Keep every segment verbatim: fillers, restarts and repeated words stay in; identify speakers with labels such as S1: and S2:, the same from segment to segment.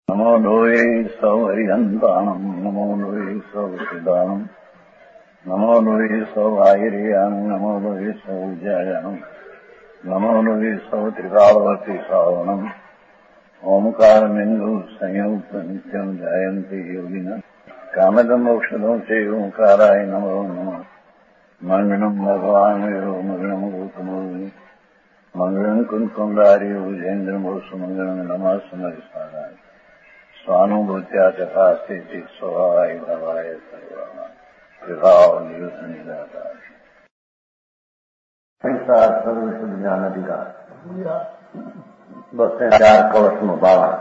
S1: નમો લોહે સૌહરિહંતાણમ નમો લોહે સૌસિદાનમ નમો લોહે સૌઆયર્યાન નમો લોહે સૌજ્યાયાન નમો લોહે સૌત્રિકાળવતી સાવનમ ઓમકારમિંદુ સંયુક્ત નિત્યમ જાયંતી યોગિના કામદમ ઔષધો છે ઓંકારાય નમો નમઃ મંગળમ ભગવાન મંગળમ ગૌતમો મંગળમ કુંકુંડારી ઉજેન્દ્રમોસુ મંગળમ નમઃ સમરિસારાય સ્વાનુભૂત્યા ચકાસ્તે સ્વભાવાય ભવાય સર્વા વિભાવ નિયુત નિરાકાર સર્વશુદ્ધ જ્ઞાન અધિકાર બસ ચાર કવચનો બાવા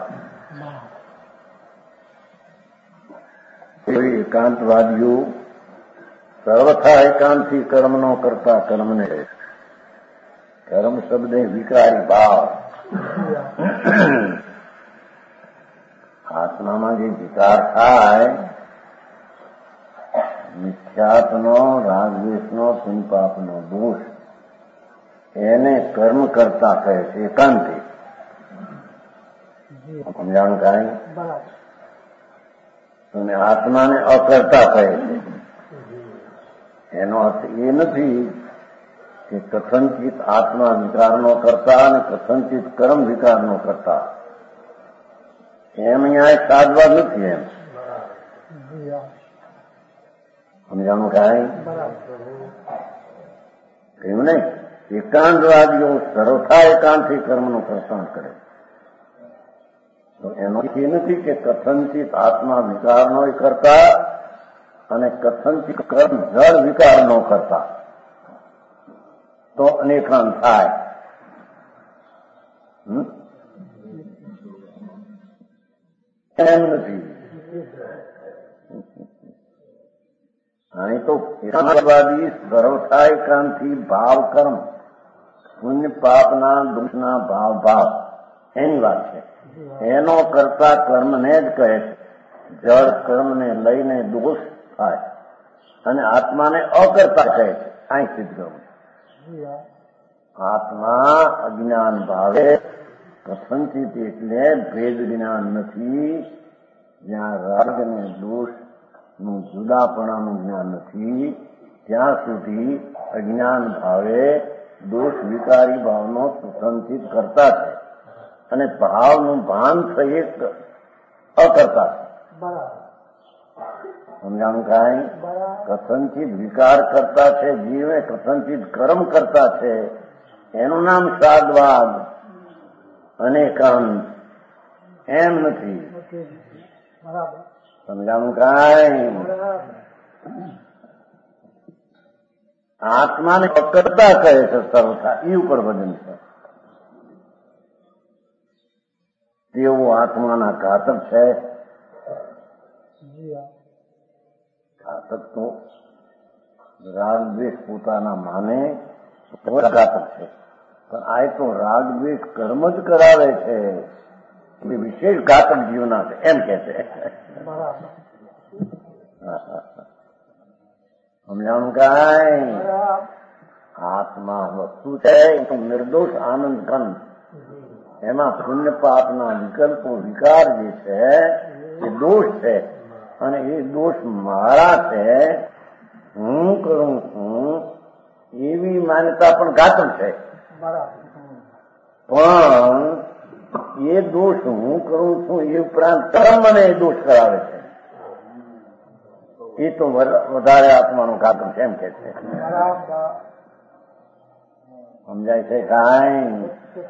S1: એકાંતવાદીઓ સર્વથા એકાંતથી કર્મનો કરતા કર્મને કર્મ શબ્દે વિકારી ભાવ આત્મામાં જે વિકાર થાય મિથ્યાત્વનો રાગદ્વેષનો પુણ્યપાપનો દોષ એને કર્મ કરતા કહે છે એકાંતિ. સમજાણું કાંઈ? અને આત્માને અકર્તા કહે છે. એનો અર્થ એ નથી કે કથનચિત આત્મા વિકારનો કરતા અને કથનચિત કર્મ વિકારનો કરતા એમ અહીંયા સાદવા નથી. એમ સમજાણું કાંઈ? કહ્યું નહીં. એકાંતવાદીઓ સર્વથા એકાંતથી કર્મનું કરતા કરે તો એનો એ નથી કે કથનચિત આત્મા વિકારનો કરતા અને કથનચિત કર્મ જળ વિકારનો કરતા તો અનેકાંત થાય. એમ નથી. અહીં તો એકાંતવાદી સર્વથા એકાંતથી ભાવ કર્મ પુણ્ય પાપના દોષના ભાવ ભાવ એની વાત છે. એનો કરતા કર્મને જ કહે છે. જળ કર્મને લઈને દોષ થાય અને આત્માને અકર્તા કહે છે. અહીં સિદ્ધ કરવું આત્મા અજ્ઞાન ભાવે કથનચિત એટલે ભેદ જ્ઞાન નથી. જ્યાં રાગ અને દોષ નું જુદાપણાનું જ્ઞાન નથી ત્યાં સુધી અજ્ઞાન ભાવે દોષ વિકારી ભાવનો કથનચિત કરતા છે અને ભાવનું ભાન સહિત અકર્તા છે. સમજાણું કાંઈ? કથનચિત વિકાર કરતા છે જીવે કથનચિત કર્મ કરતા છે એનું નામ સાદવાદ અનેકાંત એમ નથી. સમજાણું કાંઈ? આત્માને અકર્તા કહે છે સર્વથા એ ઉપર વજન છે. તેઓ આત્માના ઘાતક છે. ઘાતક તો રાગ દ્વેષ પોતાના માને ઘાતક છે પણ આ તો રાગ દ્વેષ કર્મ જ કરાવે છે એ વિશેષ ઘાતક જીવના છે એમ કે છે. સમજાણું કાંઈ? આત્મા વસ્તુ છે નિર્દોષ આનંદ કંદ એમાં પુણ્ય પાપના વિકલ્પો વિકાર જે છે એ દોષ છે અને એ દોષ મારા છે હું કરું છું એવી માન્યતા પણ ઘાતક છે. પણ એ દોષ હું કરું છું એ ઉપરાંત કર્મ મને એ દોષ કરાવે છે એ તો વધારે આત્માનું ઘાતક છે એમ કે છે. સમજાય છે કાંઈ?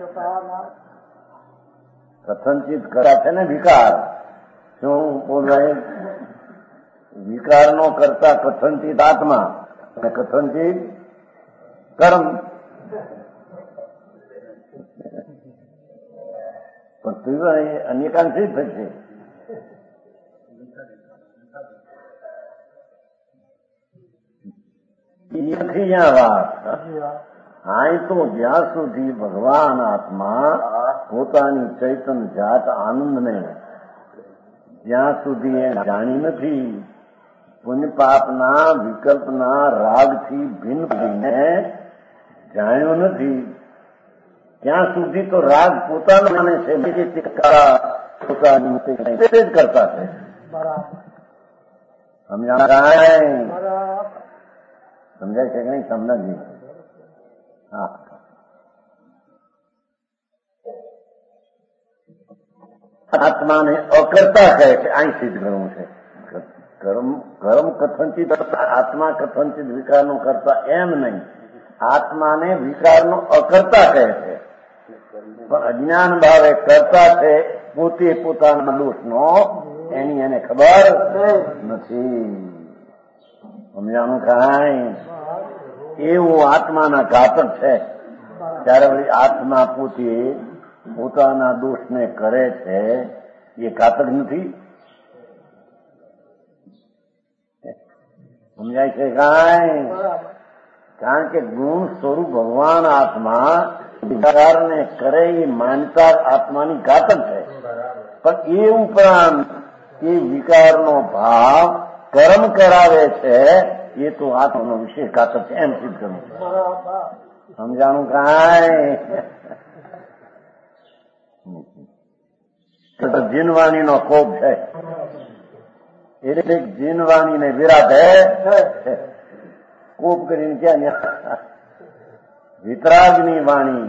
S1: કથનચિત કરા છે ને વિકાર શું બોલાય? વિકારનો કરતા કથનચિત આત્મા અને કથનચિત કર્મ પણ અનેકાંત સિદ્ધ થશે. નથી જ્યાં વાત અહીં તો જ્યાં સુધી ભગવાન આત્મા પોતાની ચૈતન જાત આનંદને જ્યાં સુધી એ જાણી નથી પુણ્ય પાપના વિકલ્પના રાગથી ભિન્ન થઈને જાણ્યો નથી ત્યાં સુધી તો રાગ પોતાનો માને છે પોતાની જ કરતા છે. સમજાય સમજાય છે કે નહીં? સમજ હા. આત્માને અકર્તા કહે છે. અહીં સિદ્ધ કરવું છે. કર્મ કર્મ કથનચિત આત્મા કથનચિત વિકારનો કરતા એમ નહીં. આત્માને વિકારનો અકર્તા કહે છે, પણ અજ્ઞાન ભાવે કરતા છે પોતે પોતાના દોષનો એની એને ખબર નથી. સમજાણું કાંઈ? એવું આત્માના ઘાતક છે. ત્યારે વળી આત્મા પોતે પોતાના દોષને કરે છે એ ઘાતક નથી? સમજાય છે કાંઈ? કારણ કે ગુણ સ્વરૂપ ભગવાન આત્મા વિકારને કરે એ માનતા આત્માની ઘાતક છે. પણ એ ઉપરાંત એ વિકારનો ભાવ કર્મ કરાવે છે એ તો આત્માનો વિશેષ ઘાતક છે એમ સિદ્ધ કરવું છે. સમજાણું કાંઈ? જીનવાણીનો કોપ છે એટલે જીનવાણીને વિરાટે કોપ કરીને ક્યાં વિતરાગની વાણી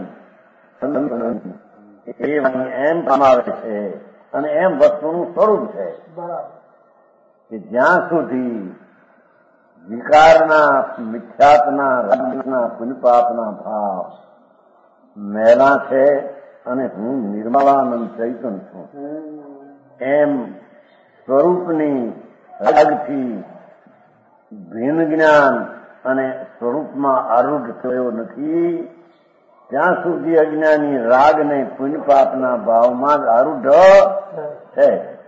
S1: એ વાણી એમ કમાવે છે અને એમ વસ્તુનું સ્વરૂપ છે કે જ્યાં સુધી વિકારના મિથ્યાત્વના રાજના પુનપાપના ભાવ મેલા છે અને હું નિર્મળાનંદ ચૈતન છું એમ સ્વરૂપની રાગથી ભિન્ન જ્ઞાન અને સ્વરૂપમાં આરૂઢ થયો નથી ત્યાં સુધી અજ્ઞાની રાગને પુણ્યપાપના ભાવમાં જ આરૂઢ છે.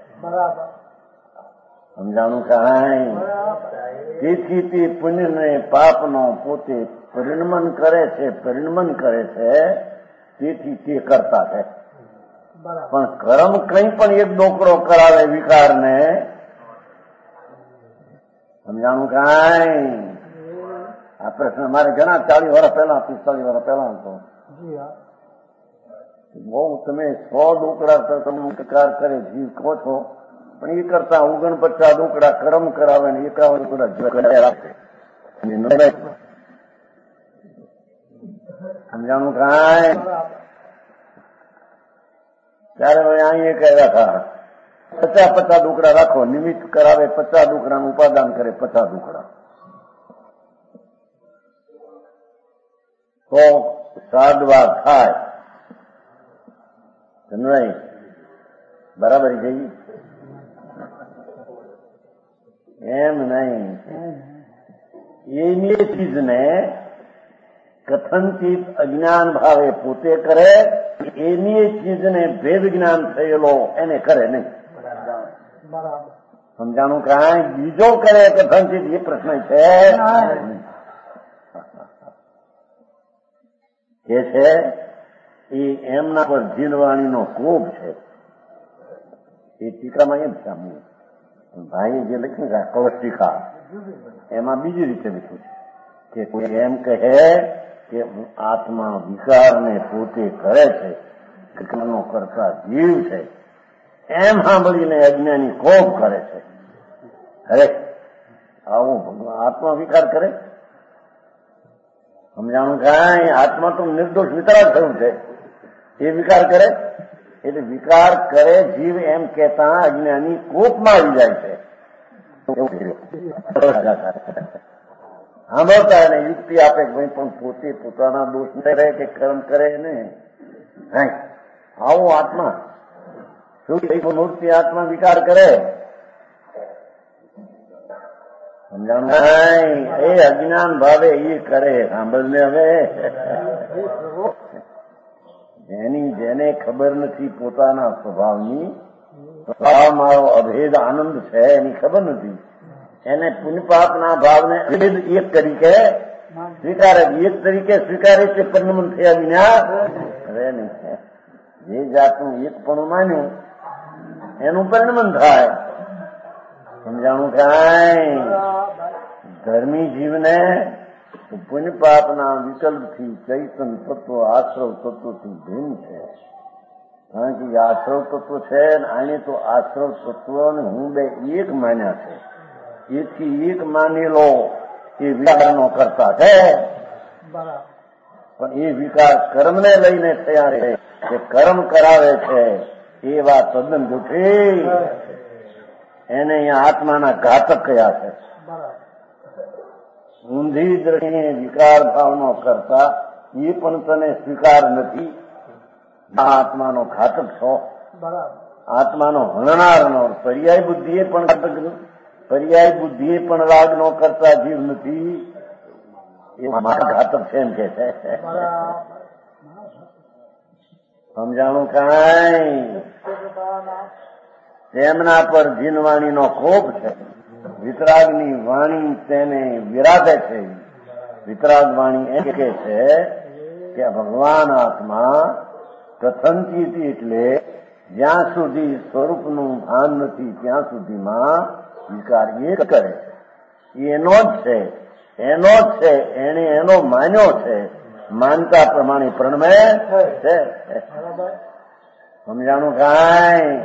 S1: સમજાણું કાંઈ? તેથી તે પુણ્યને પાપનો પોતે પરિણમન કરે છે પરિણમન કરે છે તેથી તે કરતા છે. પણ કર્મ કંઈ પણ એક ડોકરો કરાવે વિકારને. સમજાણું કાંઈ? આ પ્રશ્ન મારે ઘણા ચાલીસ વર્ષ પહેલા પિસ્તાલીસ વર્ષ પહેલા હતો. બહુ તમે સો ડોકડા તમે વિકાર કરે જીવ કહો છો પણ એ કરતા ઓગણપચાસ ડોકડા કર્મ કરાવે ને એકાવન ડોકડા રાખે. સમજાણું કાંઈ? ત્યારે હવે અહીંયા કહ્યા હતા પચાસ પચાસ ડુકડા રાખો, નિમિત્ત કરાવે પચાસ ડુકડાનું ઉપાદાન કરે પચાસ ડુકડા તો સાદવા થાય. સમજાય? બરાબર જઈ એમ નહીં. એની ચીજને કથનચિત અજ્ઞાન ભાવે પોતે કરે એની ચીજને ભેદ જ્ઞાન થયેલો એને કરે નહીં. સમજાણું કાંઈ? બીજો કરે કથનચિત એ પ્રશ્ન છે કે છે એ એમના પર જીનવાણીનો કોપ છે. એ ટીકામાં એમ સાંભળ્યું ભાઈએ જે લખ્યું છે કૌશિકા એમાં બીજી રીતે લખ્યું છે કે કોઈ એમ કહે કે આત્મા વિકારને પોતે કરે છે વિકારનો કરતા જીવ છે એમ સાંભળીને અજ્ઞાની કોપ કરે છે. અરે આવું આત્મા વિકાર કરે? સમજાણું કાંઈ? આત્મા તો નિર્દોષ વિતરાગ થયું છે એ વિકાર કરે એટલે વિકાર કરે જીવ એમ કહેતા અજ્ઞાની કોપમાં આવી જાય છે. સાંભળતા એને યુક્તિ આપે કે ભાઈ પણ પોતે પોતાના દોષ ન રહે કે કર્મ કરે ને આવો આત્મા શું મૂર્તિ આત્મા વિકાર કરે? સમજાણું નહીં? એ અજ્ઞાન ભાવે એ કરે. સાંભળને હવે જેની જેને ખબર નથી પોતાના સ્વભાવની સ્વભાવ મારો અભેદ આનંદ છે એની ખબર નથી એને પુણ્યપાપના ભાવને અભેદ એક તરીકે સ્વીકારે એક તરીકે સ્વીકારે છે પરિણમન થયા વિના રહે નહીં. જે જાતનું એક પણ માન્યું એનું પરિણમન થાય. સમજાણું કાંઈ? ધર્મી જીવને પુણ્યપાપના વિકલ્પથી ચૈતન તત્વ આશ્રવ તત્વથી ભિન્ન છે કારણ કે આશ્રવ તત્વ છે ને આને તો આશ્રવ તત્વ ને હું બે એક માન્યા છે. એથી એક માની લો એ વિકારનો કરતા છે, પણ એ વિકાર કર્મને લઈને થયા છે, જે કર્મ કરાવે છે એ વાત તદ્દન જૂઠી. એને અહીંયા આત્માના ઘાતક કયા છે. ઊંધી દ્રષ્ટિએ વિકાર ભાવનો કરતા એ પણ તને સ્વીકાર નથી. આત્માનો ઘાતક છો, આત્માનો હણનારનો. પર્યાય બુદ્ધિએ પણ ઘાતક, પર્યાય બુદ્ધિએ પણ રાગ નો કરતા જીવ નથી. એ મારા ઘાતક છે એમ કે છે. સમજાણું કાંઈ? તેમના પર જીનવાણીનો કોપ છે. વિતરાગની વાણી તેને વિરાધે છે. વિતરાગ વાણી એ કે છે કે ભગવાન આત્મા કથનચિત એટલે જ્યાં સુધી સ્વરૂપનું ભાન નથી ત્યાં સુધીમાં વિકાર એ કરે. એનો જ છે, એનો જ છે, એને એનો માન્યો છે. માનતા પ્રમાણે પ્રણમે છે. સમજાણું કાંઈ?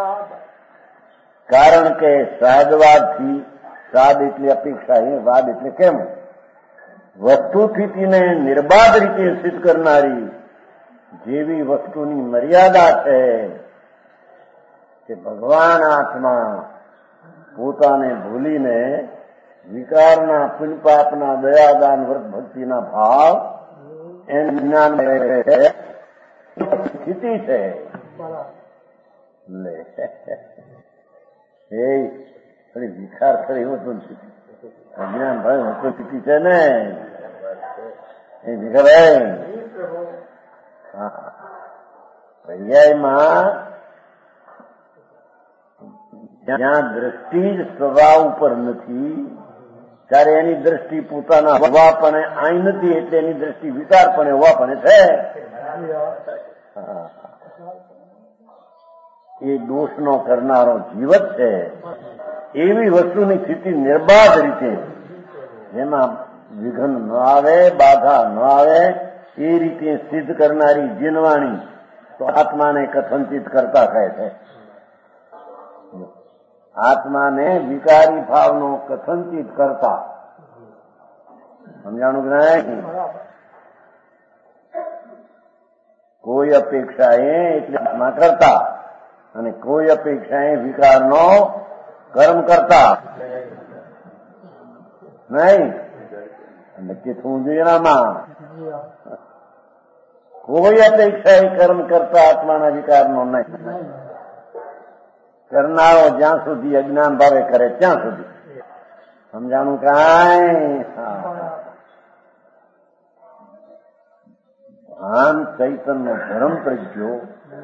S1: કારણ કે સાદવાદથી, સાદ એટલે અપેક્ષા, એ વાદ એટલે કેમ? વસ્તુ સ્થિતિને નિર્બાધ રીતે સિદ્ધ કરનારી જેવી વસ્તુની મર્યાદા છે કે ભગવાન આત્મા પોતાને ભૂલીને વિકારના પુણ્યપાપના દયાદાન વ્રત ભક્તિના ભાવ એને જ્ઞાન સ્થિતિ છે. લે એ ખરી વિકાર ખરી વસ્તુ સ્થિતિ, અજ્ઞાન ભાઈ વસ્તુ સ્થિતિ છે ને એ વિકાર. પર્યાયમાં જ્યાં દ્રષ્ટિ જ સ્વભાવ ઉપર નથી ત્યારે એની દ્રષ્ટિ પોતાના હોવાપણે આઈ નથી, એટલે એની દ્રષ્ટિ વિકારપણે હોવાપણે છે. એ દોષનો કરનારો જીવ જ છે. એવી વસ્તુની સ્થિતિ નિર્બાધ રીતે, જેમાં વિઘ્ન ન આવે, બાધા ન આવે, એ રીતે સિદ્ધ કરનારી જીનવાણી તો આત્માને કથનચિત કરતા કહે છે. આત્માને વિકારી ભાવનો કથનચિત કરતા. સમજાણું કે નહીં? કોઈ અપેક્ષાએ એટલે આત્મા કરતા અને કોઈ અપેક્ષાએ વિકારનો કર્મ કરતા નહીં. નક્કી થવું જોઈએ એનામાં. કોઈ અપેક્ષાએ કર્મ કરતા આત્માના વિકારનો નહીં. કરનારો જ્યાં સુધી અજ્ઞાન ભાવે કરે ત્યાં સુધી. સમજાણું કાંઈ? ભાન ચૈતન્ય ધર્મ પ્રજ્ઞો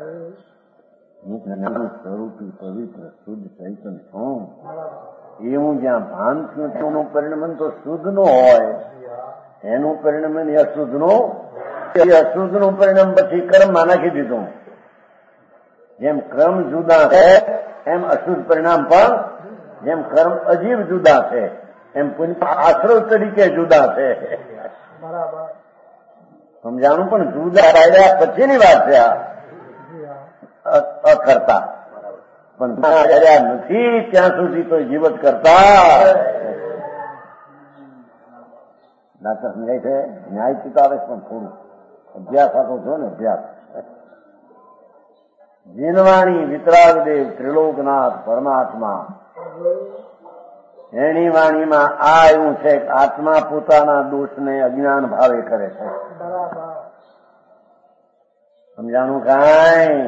S1: જ્ઞાન સ્વરૂપી પવિત્ર શુદ્ધ ચૈતન્ય છું એવું જ્યાં ભાન થયું તેનું પરિણમન તો શુદ્ધ નું હોય, એનું પરિણમન એ અશુદ્ધ નું. અશુદ્ધ નું પરિણામ પછી કર્મમાં નાખી દીધું. જેમ કર્મ જુદા છે એમ અશુદ્ધ પરિણામ પણ, જેમ કર્મ અજીવ જુદા છે એમ પુણ્ય આશ્રવ તરીકે જુદા છે. સમજાણું? પણ જુદા આવ્યા પછીની વાત છે આ અકર્તા. પણ આવ્યા નથી ત્યાં સુધી તો જીવત કરતા. ડાક્ટર સમજાય છે? ન્યાય ચિતાવે પણ થોડું અભ્યાસ આપો છો ને, અભ્યાસ. જીનવાણી વિતરાગદેવ ત્રિલોકનાથ પરમાત્મા એની વાણીમાં આ એવું છે કે આત્મા પોતાના દોષને અજ્ઞાન ભાવે કરે છે. સમજાણું કાંઈ?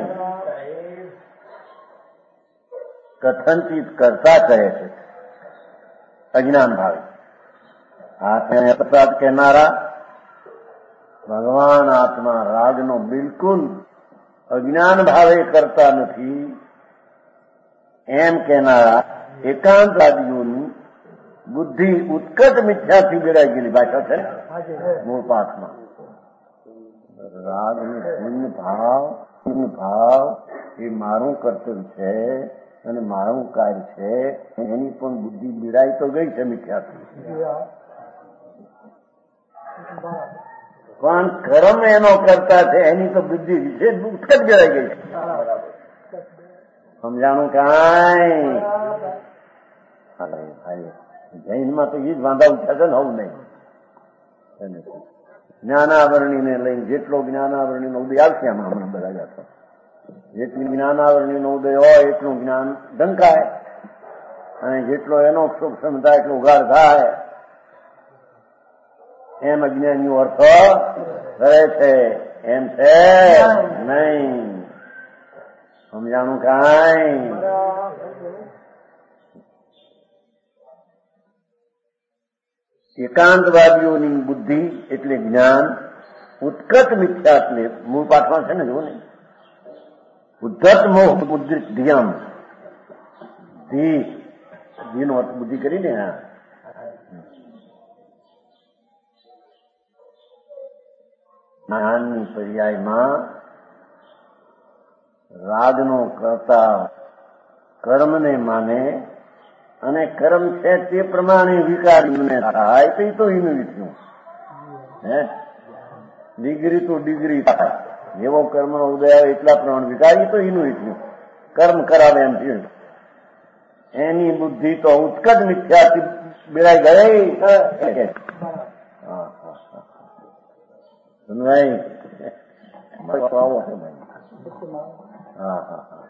S1: કથનચિત કરતા કહે છે અજ્ઞાન ભાવે. આત્માને પ્રસાદ કહેનારા ભગવાન આત્મા રાગનો બિલકુલ અજ્ઞાન ભાવે કરતા નથી એમ કહેનારા એકાંતવાદીઓની બુદ્ધિ ઉત્કટ મિથ્યાથી બેડાઈ ગયેલી ભાષા છે મૂળ પાઠમાં. રાગ અને પુણ્ય ભાવ, પુણ્ય ભાવ એ મારું કર્તવ્ય છે અને મારું કાર્ય છે, એની પણ બુદ્ધિ બીડાઈ તો ગઈ છે મિથ્યાથી. પણ કર્મ એનો કરતા છે એની તો બુદ્ધિ વિશે ઉત્કટ ગણાઈ ગઈ છે. સમજાણું કાંઈ? જૈનમાં તો એ જ વાંધા ઉઠ્યા છે ને આવું નહીં. જ્ઞાનાવરણીને લઈને જેટલો જ્ઞાનાવરણીનો ઉદય આવશે આમાં હમણાં બધા જતો, જેટલી જ્ઞાનાવરણીનો ઉદય હોય એટલું જ્ઞાન ઢંકાય અને જેટલો એનો સૂક્ષ્મ થાય એટલું ઉઘાડ થાય એમ અજ્ઞાનીઓ અર્થ કરે છે. એમ છે નહીં. સમજાણું કાંઈ? એકાંતવાદીઓની બુદ્ધિ એટલે જ્ઞાન ઉત્કટ મિથ્યાત્મે મૂળ પાઠમાં છે ને, જુઓ ને, ઉદ્ધત મોહ બુદ્ધિ ધ્યાન ધી ધીનો અર્થ બુદ્ધિ કરીને હા જ્ઞાનની પર્યાયમાં રાગનો કરતા કર્મને માને અને કર્મ છે તે પ્રમાણે વિકારીને થાય તો એ તો એનું વિધ્યું હે ડિગ્રી તો ડિગ્રી થાય. જેવો કર્મનો ઉદય આવે એટલા પ્રમાણે વિકારી તો એનું વિધ્યું કર્મ કરાવે એમ થયું. એની બુદ્ધિ તો ઉત્કટ મિથ્યાથી બિરાઈ ગઈ. ભાઈ આવો છે ભાઈ. હા હા હા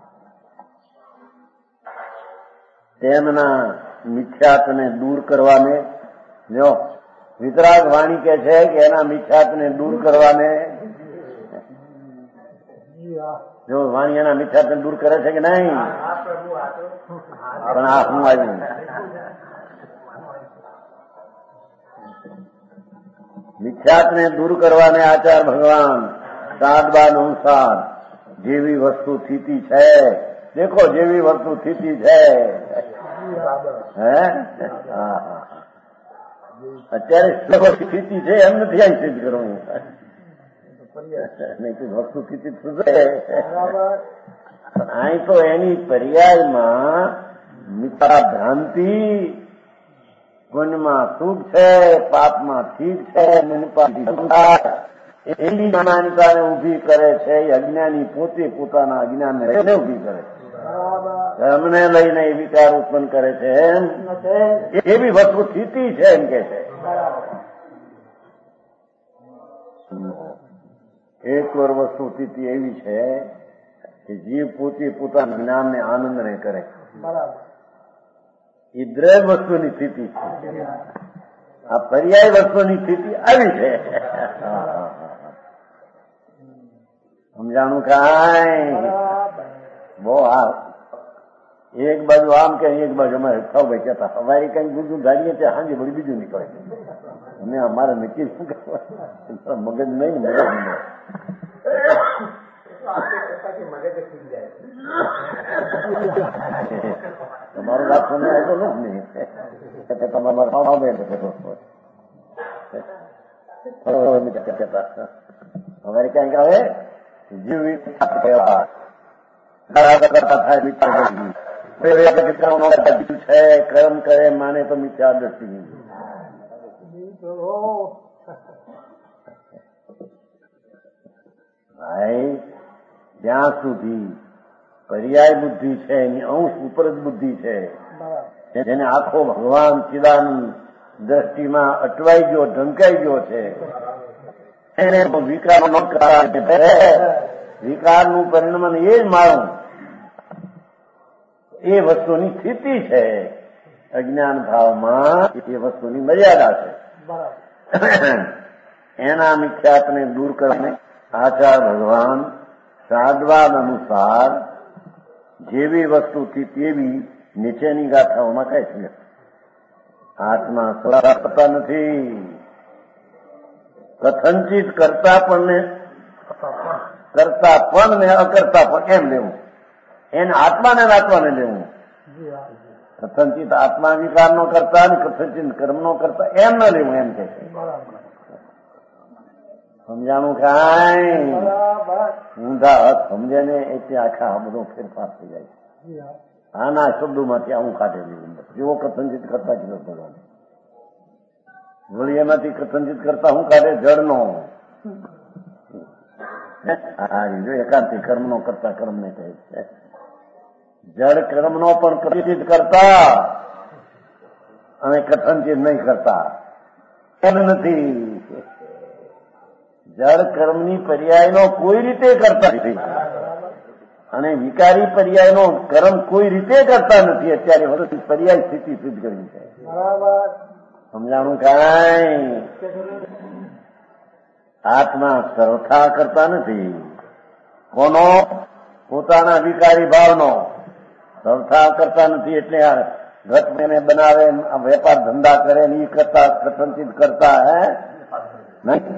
S1: તેમના મિથ્યાત્વને દૂર કરવાને જો વિતરાગ વાણી કે છે કે એના મિથ્યાત્વને દૂર કરવાને જો વાણી એના મિથ્યાત્વને દૂર કરે છે કે નહીં? પણ આ હું આવ્યું મિથ્યાત્વને દૂર કરવાને આચાર ભગવાન સાદબા અનુસાર જેવી વસ્તુ સ્થિતિ છે દેખો, જેવી વસ્તુ સ્થિતિ છે હે અત્યારે સ્થિતિ છે એમ નથી આવી સિદ્ધ કરવું નહીં તો વસ્તુ સ્થિતિ સુધરે. અહીં તો એની પર્યાયમાં મિથ્યા ભ્રાંતિ પુણ્યમાં સુખ છે, પાપમાં ઠીક છે, એની માન્યતાને ઉભી કરે છે. અજ્ઞાની પોતે પોતાના અજ્ઞાનને ઉભી કરે છે, ધર્મને લઈને એ વિચાર ઉત્પન્ન કરે છે. એમ એવી વસ્તુ સ્થિતિ છે એમ કે છે. એક વાર વસ્તુ સ્થિતિ એવી છે કે જીવ પોતે પોતાના જ્ઞાનને આનંદને કરે. એ દ્રવ્ય વસ્તુની સ્થિતિ છે. આ પર્યાય વસ્તુની સ્થિતિ આવી છે. સમજાણું કાંઈ? બહુ આ એક બાજુ આમ કે એક બાજુ અમારે થવ ભાઈ કહેતા અમારી કઈ બીજું ગાડીએ ત્યાં હાજી બધી બીજું નીકળે. અમે અમારે નક્કી શું કરવા મગજ નહીં મગજ નહીં તમારું રાખો ને આવતો નથી તમારે અમારે ક્યાંક આવે જીવ છે કર્મ કરે માને તો મિથ્યા દ્રષ્ટિ. ભાઈ જ્યાં સુધી પર્યાય બુદ્ધિ છે એની અંશ ઉપરજ બુદ્ધિ છે, જેને આખો ભગવાન ચિદાનંદ દ્રષ્ટિમાં અટવાઈ ગયો ઢંકાઈ ગયો છે, એને વિકાર ન વિકારનું પરિણામ એ જ મારું એ વસ્તુની સ્થિતિ છે. અજ્ઞાન ભાવમાં એ વસ્તુની મર્યાદા છે. એના મિથ્યાત્વને દૂર કરીને આચાર ભગવાન સાદવાદ અનુસાર જેવી વસ્તુથી તેવી નીચેની ગાથાઓમાં કહે છે. આત્મા કરતા નથી, કથનચિત કરતા પણ કરતા પણ ને અકર્તા પણ એમ લેવું. એને આત્માને આત્માને લેવું. કથનચિત આત્મા વિકાર નો કરતા ને કથનચિત કર્મ નો કરતા એમ ન લેવું એમ કે છે. સમજાણું કાંઈ? ઊંધા અર્થ સમજે ને એટલે આખા બધો ફેરફાર થઈ જાય છે. આના શબ્દોમાંથી આવું કાઢેલું જેવો કથનચિત કરતા જ ભગવાન વળી એમાંથી કથનચિત કરતા હું કાઢે જળનો આ જો એકાંતિ કર્મનો કરતા કર્મને કહે છે. જળ કર્મનો પણ કથિત કરતા અને કથનચિત નહીં કરતા એમ નથી. જળ કર્મની પર્યાયનો કોઈ રીતે કરતા નથી અને વિકારી પર્યાયનો કર્મ કોઈ રીતે કરતા નથી. અત્યારે વર્ષ પર્યાય સ્થિતિ સિદ્ધ કરવી છે. સમજાણું કાંઈ? આત્મા સરથા કરતા નથી. કોનો? પોતાના વિકારી ભાવનો સરથા કરતા નથી. એટલે ઘટ મેને બનાવે, વેપાર ધંધા કરે ને એ કરતા કથનચિત કરતા હે નહીં.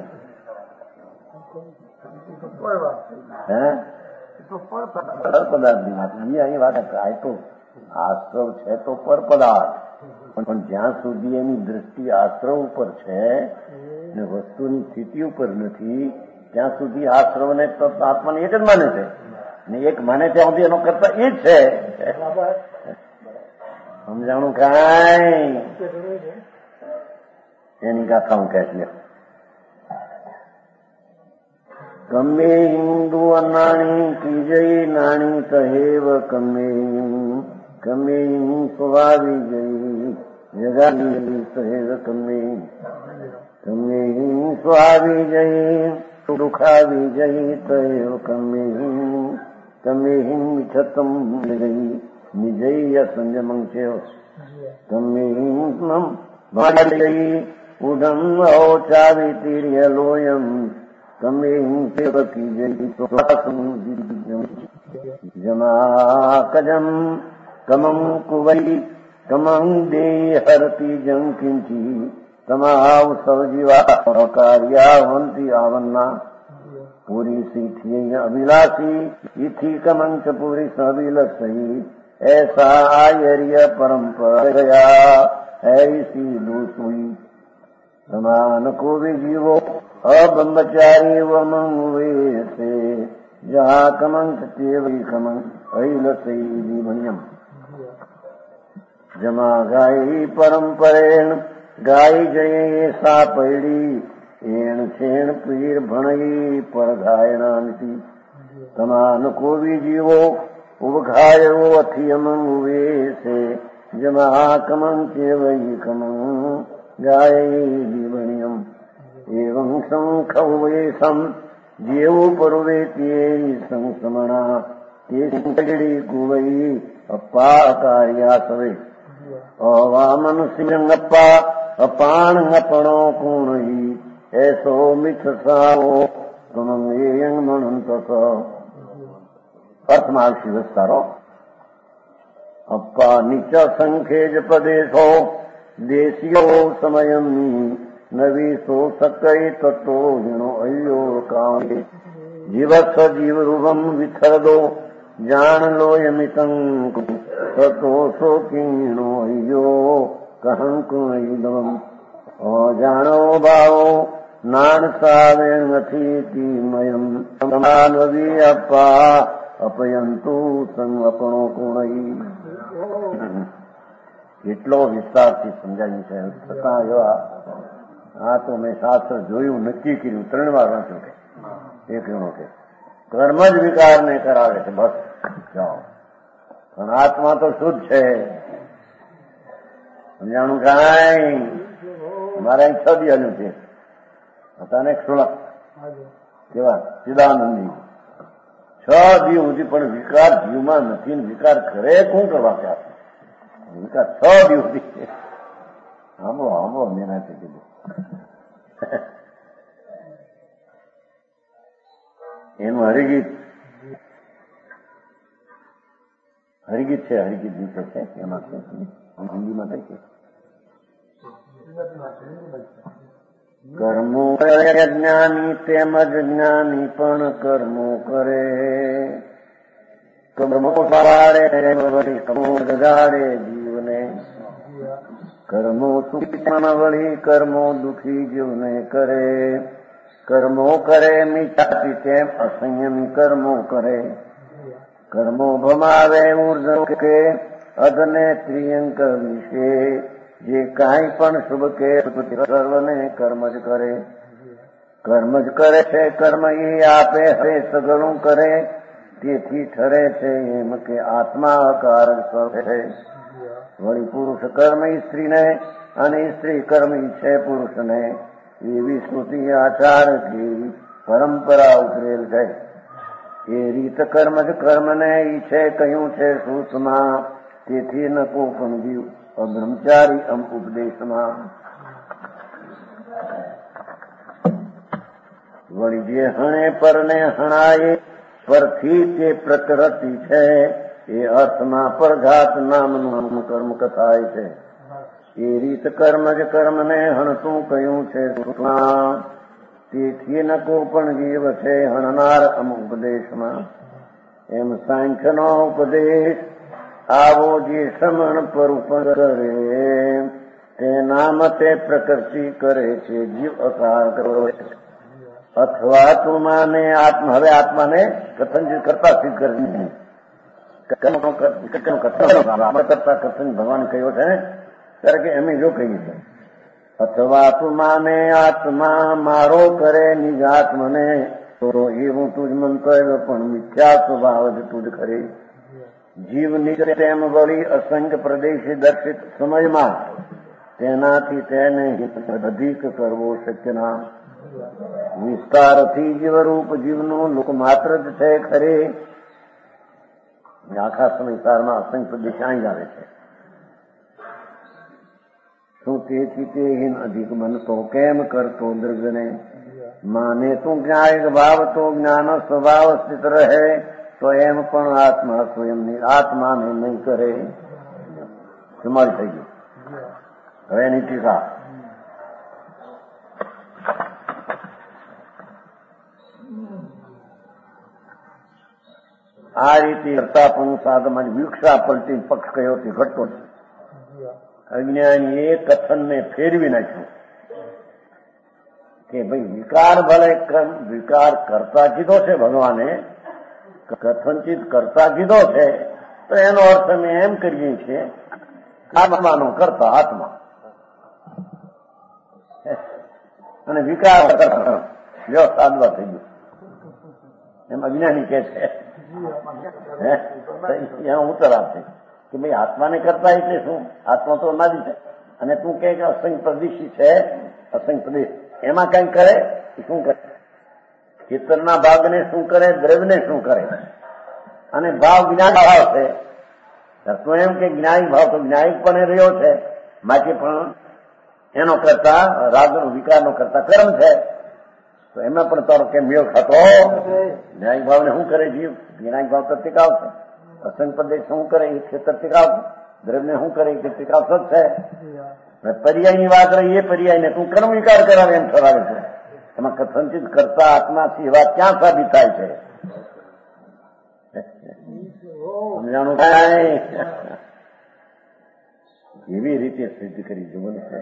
S1: હે પદાર્થની વાત અહીં વાત આ તો આશ્રવ છે તો પર પદાર્થ, પણ જ્યાં સુધી એની દ્રષ્ટિ આશ્રવ ઉપર છે ને વસ્તુની સ્થિતિ ઉપર નથી ત્યાં સુધી આશ્રવને તો આત્માને એક જ માને છે ને એક માને ત્યાં સુધી એનો કરતા એ જ છે. સમજાણું કાંઈ? એની ગાથા હું કહેશ લે. કમે હિન્દુ અનાણી કી જય નાણી કહેવ કમે કમે સ્વાવી જય જગાવી કહેવ કમે કમે સ્વાવી જય દુખાવી જય કહેવ કમે કમે મીઠતમ જય નિજય સંજમં છે કમે જય ઉડમ ઔચાવી તીર્ય લોયમ કમે સેવકી જય જમા કજમ કમં કુવઈ કમં દે હરતી જં કિંચી તમાવ સવજીવા કાર્યાવંતી આવન્ના પૂરી સીથી અભિલાષી ઇથી કમં ચ પૂરી સવિલસઈ ऐसा आयर्य परंपरा ऐसी दूसरी समान को भी जीवो अब्रह्मचारी वमंगे से जहाँ कमंत तेवरी कमं ऐलसई जीवन्यम जमा गाई परंपरेण गाई जये सा पैड़ी एण छेण पीर भणई पर गायनांती समान को भी जीवो उबघायो अथियमं वे से जमा कमं केवई कमं गाये जीवनियम एवं शंखौ वे सम जेव परवेत्ये संसमणा ते संगड़ी कुवई अप्पा कार्या सवे अवामन सिंगप्पा अपाण अपणो कोणई ऐसो मिथ साओ कमं एयं मनंत અર્થમાં આવશે વિસ્તારો. અપ્પા નીચ સંખેજ પ્રદેશો દેશીયો સમયમની નવી સો સકઈ તત્વો હિણો અયો કામે જીવસ્વ જીવ રૂપમ વિથરદો જાણ લો યમિતં તતો સો કિણો અયો કહંકુણમ જાણો ભાવો નાણ સાવે નથી તીમયમ સમાનવી અપ્પા અપયંતુ સંગપણો કોણઈ. એટલો વિસ્તારથી સમજાયું છે. છતાં એવા આ તો મેં શાસ્ત્ર જોયું, નક્કી કર્યું, ત્રણ વાર વાંચ્યું કે એક એનો કે કર્મ જ વિકારને કરાવે છે. બસ જાઓ, પણ આત્મા તો શુદ્ધ છે. સમજાણું કાંઈ? મારે અહીં છ દી હલ્યું છે હતા ને શ્લોક કેવા ચિદાનંદી છ દી સુધી પણ વિકાર જીવમાં નથી. વિકાર કરે કોણ કરવા ત્યાં વિકાર છ દી સુધી આંબો આંબો મેનાથી કીધું. એનું હરિગીત હરિગીત છે. હરિગીત ગીતો છે એમાં છે હિન્દીમાં કઈ છે. કર્મો કરે જ્ઞાની તેમજ જ્ઞાની પણ કર્મો કરે. કર્મો પાડે કર્મો જગાડે જીવને. કર્મો સુખી વળી કર્મો દુખી જીવને કરે. કર્મો કરે મીઠાથી તેમ અસંયમી કર્મો કરે. કર્મો ભમાવે ઉર્ધ કે અધને ત્રિયંક વિશે. જે કાંઈ પણ શુભ કે સર્વને કર્મ જ કરે. કર્મ જ કરે છે, કર્મ એ આપે હરે સગળું કરે, તેથી ઠરે છે એમ કે આત્મા અકાર છે. વળી પુરુષ કર્મ સ્ત્રીને અને સ્ત્રી કર્મ છે પુરુષને, એવી શ્રુતિ આચાર કેવી પરંપરા ઉતરેલ છે. એ રીત કર્મ જ કર્મને ઈચ્છે કહ્યું છે સૂત્રમાં, તેથી ન કો પણ જીવ અબ્રહ્મચારી અમ ઉપદેશમાં. વળી જે હણે પરને હણાય પરથી તે પ્રકૃતિ છે, એ અર્થમાં પરઘાત નામનું કર્મ કથાય છે. એ રીત કર્મ જ કર્મને હણતું કહ્યું છે સૂત્રમાં, તેથી ન કો પણ જીવ છે હણનાર અમ ઉપદેશમાં. એમ સાંખ્યનો ઉપદેશ આવો જે સમણ પર ઉપર કરે, તે નામ તે પ્રકૃતિ કરે છે જીવ અકાર કરો. અથવા તું માને આત્મા, હવે આત્માને કથન કરતા સિદ્ધ કરી કરતા કથન ભગવાન કહ્યો છે ત્યારે કે એમ જો કહીએ છે. અથવા તું માને આત્મા મારો કરે નિજ આત્મને, તો એવું તુજ મંતવ્ય પણ મિથ્યા સ્વભાવ જ તુજ ખરી. જીવ નિજ તેમ વળી અસંખ્ય પ્રદેશી દર્શિત સમયમાં તેનાથી તેને અધિક કરવો શક્ય ના. વિસ્તારથી જીવરૂપ જીવનું લોક માત્ર જ છે ખરે. આખા સંસારમાં અસંખ્ય પ્રદેશ અહીં આવે છે. શું તેથી તે હિન અધિક બનતો કેમ કરતો દ્રવ્યને? માને તું જ્ઞાયક ભાવ તો જ્ઞાન સ્વભાવ સ્થિત રહે, તો એમ પણ આત્મા સ્વયંની આત્માને નહીં કરે. તમારી થઈ ગઈ. હવે એની ટીકા. આ રીતે કરતા પણ સાધમાં વિક્ષા પલટી પક્ષ કયો તે ઘટતો છે. અજ્ઞાની એ કથનને ફેરવી નાખ્યું કે ભાઈ વિકાર ભલે વિકાર કરતા કીધો છે ભગવાને, કથનચિત કરતા કીધો છે, તો એનો અર્થ અમે એમ કરીએ છીએ આત્માનો કરતા આત્મા અને વિકાર લ્યો સાધવા થઈ ગયું એમ અજ્ઞાની કે છે. ઉત્તર આપશે કે ભાઈ આત્માને કરતા એટલે શું? આત્મા તો અનાદિ છે અને તું કે અસંખ્ય પ્રદેશી છે, અસંખ્ય પ્રદેશ એમાં કઈ કરે શું કરે? ચિત્તના ભાગને શું કરે? દ્રવ્યને શું કરે? અને ભાવ જ્ઞાન ભાવ છે. તું એમ કે જ્ઞાયિક ભાવ તો જ્ઞાયિક પણ રહ્યો છે, માટે પણ એનો કરતા રાગનો વિકારનો કરતા કર્મ છે, તો એમાં પણ તારો કેમ મેળ ખાતો? જ્ઞાયિક ભાવને શું કરે જીવ? જ્ઞાયિક ભાવ તો ટીકાવ છે. અસંખ્ય પ્રદેશ શું કરે? એ ક્ષેત્ર ટીકાવ છે. દ્રવ્યને શું કરે? એ ટીકાવ સત છે. પર્યાયની વાત રહી, એ પર્યાયને તું કર્મ વિકાર કરાવે એમ ઠરાવે છે. એમાં કથનચિત કરતા આત્માથી વાત ક્યાં સાબિત થાય છે? સમજાણું કાંઈ? એવી રીતે સિદ્ધ કરી જવું છે.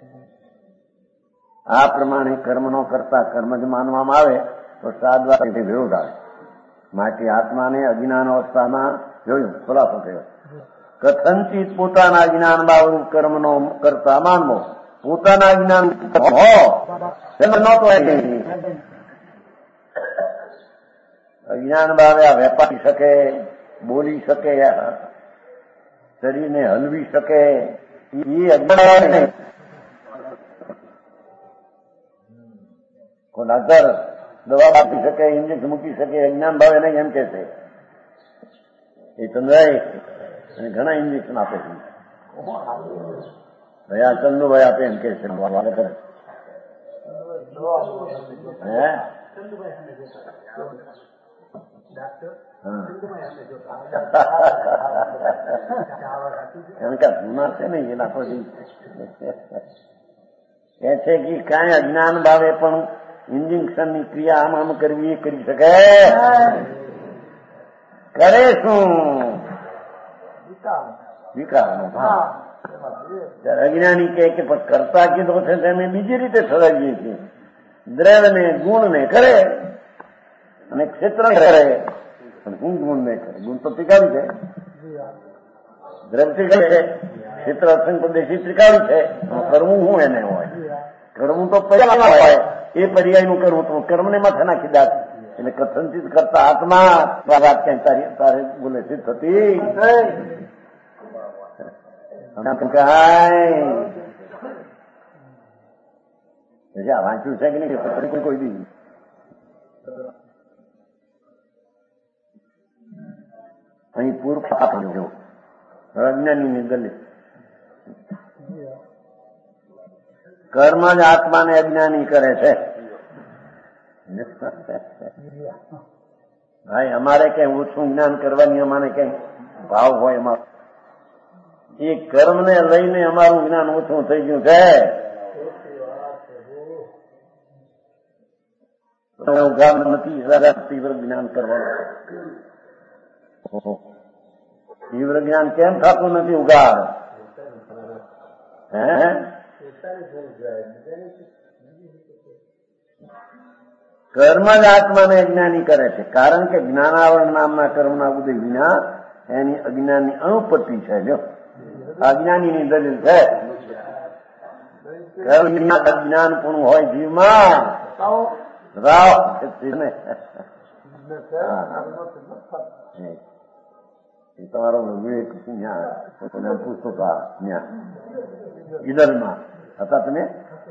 S1: આ પ્રમાણે કર્મનો કરતા કર્મ જ માનવામાં આવે તો સાદવા વિરોધ આવે. માટે આત્માને અજ્ઞાન અવસ્થામાં જોયું ખુલાસો થયો. કથનચિત પોતાના જ્ઞાન બાબુ કર્મનો કરતા માનવો, પોતાના જ્ઞાન અજ્ઞાન ભાવે આ વેપારી શકે, બોલી શકે, શરીરને હલવી શકે, એ અજ્ઞાન નહીં. કોઈ ડાક્ટર દવા આપી શકે, ઇન્જેક્શન મૂકી શકે, અજ્ઞાન ભાવે નહીં એમ કે છે. એ ચંદ્રાય અને ઘણા ઇન્જેક્શન આપે છે. ભાઈ આ ચંદુભાઈ આપે એમ કે છે. હે એમ કે જૂના છે ને એના પછી કે છે કે કાંઈ અજ્ઞાન ભાવે પણ ઇન્જેક્શનની ક્રિયા આમ આમ કરવી એ કરી શકે? કરે શું? વિકારનો ભાવ. ત્યારે અજ્ઞાની કહે કે પણ કરતા કીધો છે તેને બીજી રીતે ઠરાવીએ છીએ. દ્રવ્યને ગુણને કરે અને ક્ષેત્ર કરે, પણ હું ગુણ નહીં કરે. ગુણ તો ટીકાવી છે, દ્રવ્ય ટીકાવી છે, ક્ષેત્ર અસંખ્ય પ્રદેશી ટીકાવી છે. કરવું હું એને હોય? કરવું તો પહેલા હોય એ પર્યાયનું કરવું તો કર્મને માથે નાખી દાત એટલે કથનથી કરતા આત્મા વાત ક્યાંય તારી તારે બોલે છે થતી વાંચ્યું છે કે નહીં કોઈ દી અહીં પૂર્વ જો અજ્ઞાનીની દલિત કર્મ જ આત્માને અજ્ઞાની કરે છે. ભાઈ અમારે કઈ ઓછું જ્ઞાન કરવાની અમારે કઈ ભાવ હોય અમારો એ કર્મને લઈને અમારું જ્ઞાન ઓછું થઈ ગયું છે. નથી તીવ્ર જ્ઞાન કરવાનું. તીવ્ર જ્ઞાન કેમ થતું નથી ઉગાડ? હે કર્મ જ આત્માને અજ્ઞાની કરે છે. કારણ કે જ્ઞાનાવરણ નામના કર્મના ઉદય વિના એની અજ્ઞાનની અનુપત્તિ છે. જો અજ્ઞાનીની દલીલ છે. અજ્ઞાન પણ હોય જીવમાં રાવ તમારો વિવેક પૂછતો ઈદલમાં હતા તમે.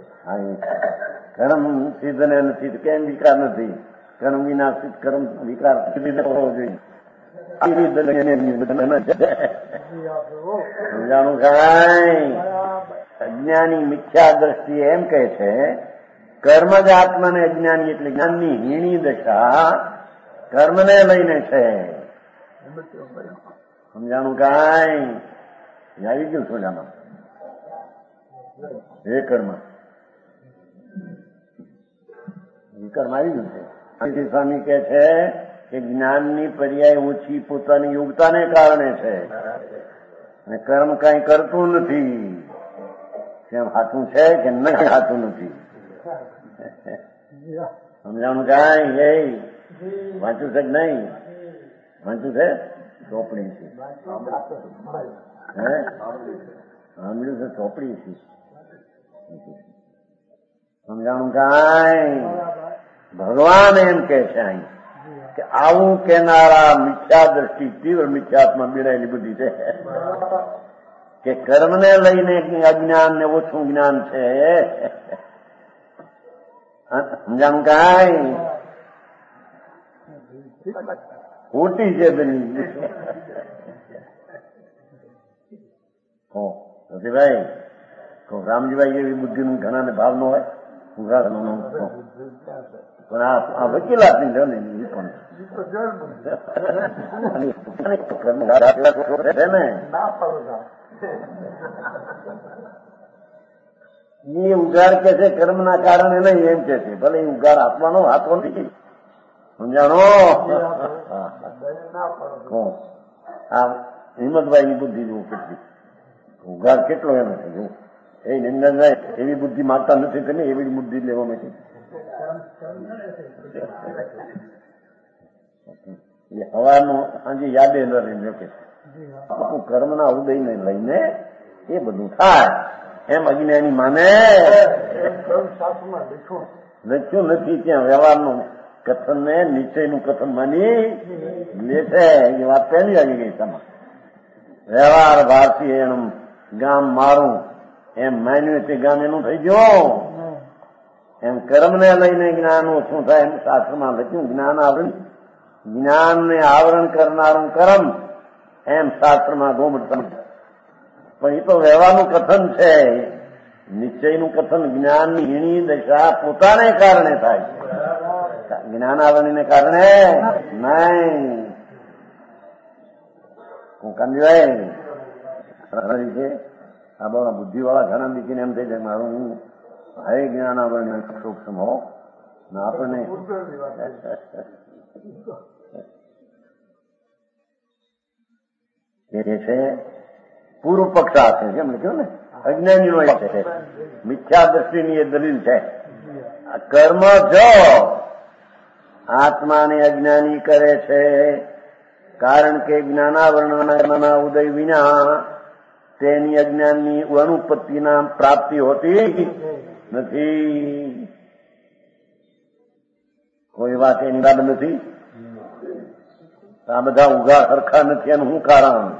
S1: કર્મ સિદ્ધ ને નથી કેમ વિકાર નથી? કર્મ વિના સિદ્ધ કર્મ વિકાર હોવો જોઈએ. સમજાણું કાંઈ? અજ્ઞાની મિથ્યા દ્રષ્ટિ એમ કહે છે કર્મ જ આત્માને અજ્ઞાની એટલે જ્ઞાનની હીણી દશા કર્મને લઈને છે. સમજાણું કાંઈ? આવી ગયું સમજામાં એ કર્મ કર્મ આવી ગયું છે. સ્વામી કે છે કે જ્ઞાનની પર્યાય ઓછી પોતાની યોગ્યતાને કારણે છે અને કર્મ કઈ કરતું નથી. કેમ સાચું છે કે નહીં સાચું નથી? સમજાણું કાંઈ? એ વાંચ્યું છે કે નહીં? વાંચ્યું છે? ચોપડી છે. હે સાંભળ્યું છે? ચોપડી છે. સમજાણું કાંઈ? ભગવાન એમ કે છે અહીં કે આવું કેનારા મિથ્યા દ્રષ્ટિ તીવ્ર મિથ્યાત્મા બિરાયેલી બધી છે કે કર્મને લઈને અજ્ઞાન ને ઓછું જ્ઞાન છે. સમજાણું કાંઈ? ખોટી છે બની. ભાઈ રામજીભાઈ એવી બુદ્ધિ નું ઘણા ને ભાવ નો હોય. પણ આ વકીલાત ની છે ને એ ઉગાર કે છે કર્મ ના કારણે નહીં એમ કે છે. ભલે એ ઉગાર આપવાનો હાથો નથી. સમજાણો? આ હિંમતભાઈ ની બુદ્ધિ જેવું કેટલી ઉગાર કેટલો એનો છે જો એ નિંદનભાઈ એવી બુદ્ધિ માગતા નથી તમે એવી બુદ્ધિ લેવા માટે હવાનું સાંજે યાદે ન રહીને કે કર્મના ઉદયને લઈને એ બધું થાય એમ અજ્ઞાની માને. લખ્યું નથી ત્યાં વ્યવહારનું કથન ને નિશ્ચયનું કથન માની લે છે. એ વાત પહેલી આવી ગઈ તમારે. વ્યવહાર ભારતી એનું ગામ મારું એમ માન્યું તે ગામ એનું થઈ ગયું. એમ કર્મને લઈને જ્ઞાન ઓછું થાય એમ શાસ્ત્રમાં લખ્યું. જ્ઞાન આવરણ જ્ઞાનને આવરણ કરનારું કર્મ એમ શાસ્ત્રમાં ગોમત. પણ એ તો વ્યવહારનું કથન છે. નિશ્ચયનું કથન જ્ઞાનની હીણી દશા પોતાને કારણે થાય છે. જ્ઞાનાવરણીને કારણે નહીં. હું કાંજીભાઈ છે આ બધા બુદ્ધિ વાળા ઘણા દીકરીને એમ થઈ જાય મારું હું હે જ્ઞાનાવરણ સૂક્ષ્મ હો ને આપણને એ છે પૂર્વ પક્ષ આપે છે. એમ લખ્યું ને અજ્ઞાની નો છે મિથ્યા દ્રષ્ટિની એ દલીલ છે. કર્મ જો આત્માને અજ્ઞાની કરે છે કારણ કે જ્ઞાનાવરણના ઉદય વિના તેની અજ્ઞાનની અનુપત્તિના પ્રાપ્તિ હોતી નથી. કોઈ વાત એની વાત નથી. આ બધા ઉઘા સરખા નથી એનું શું કારણ?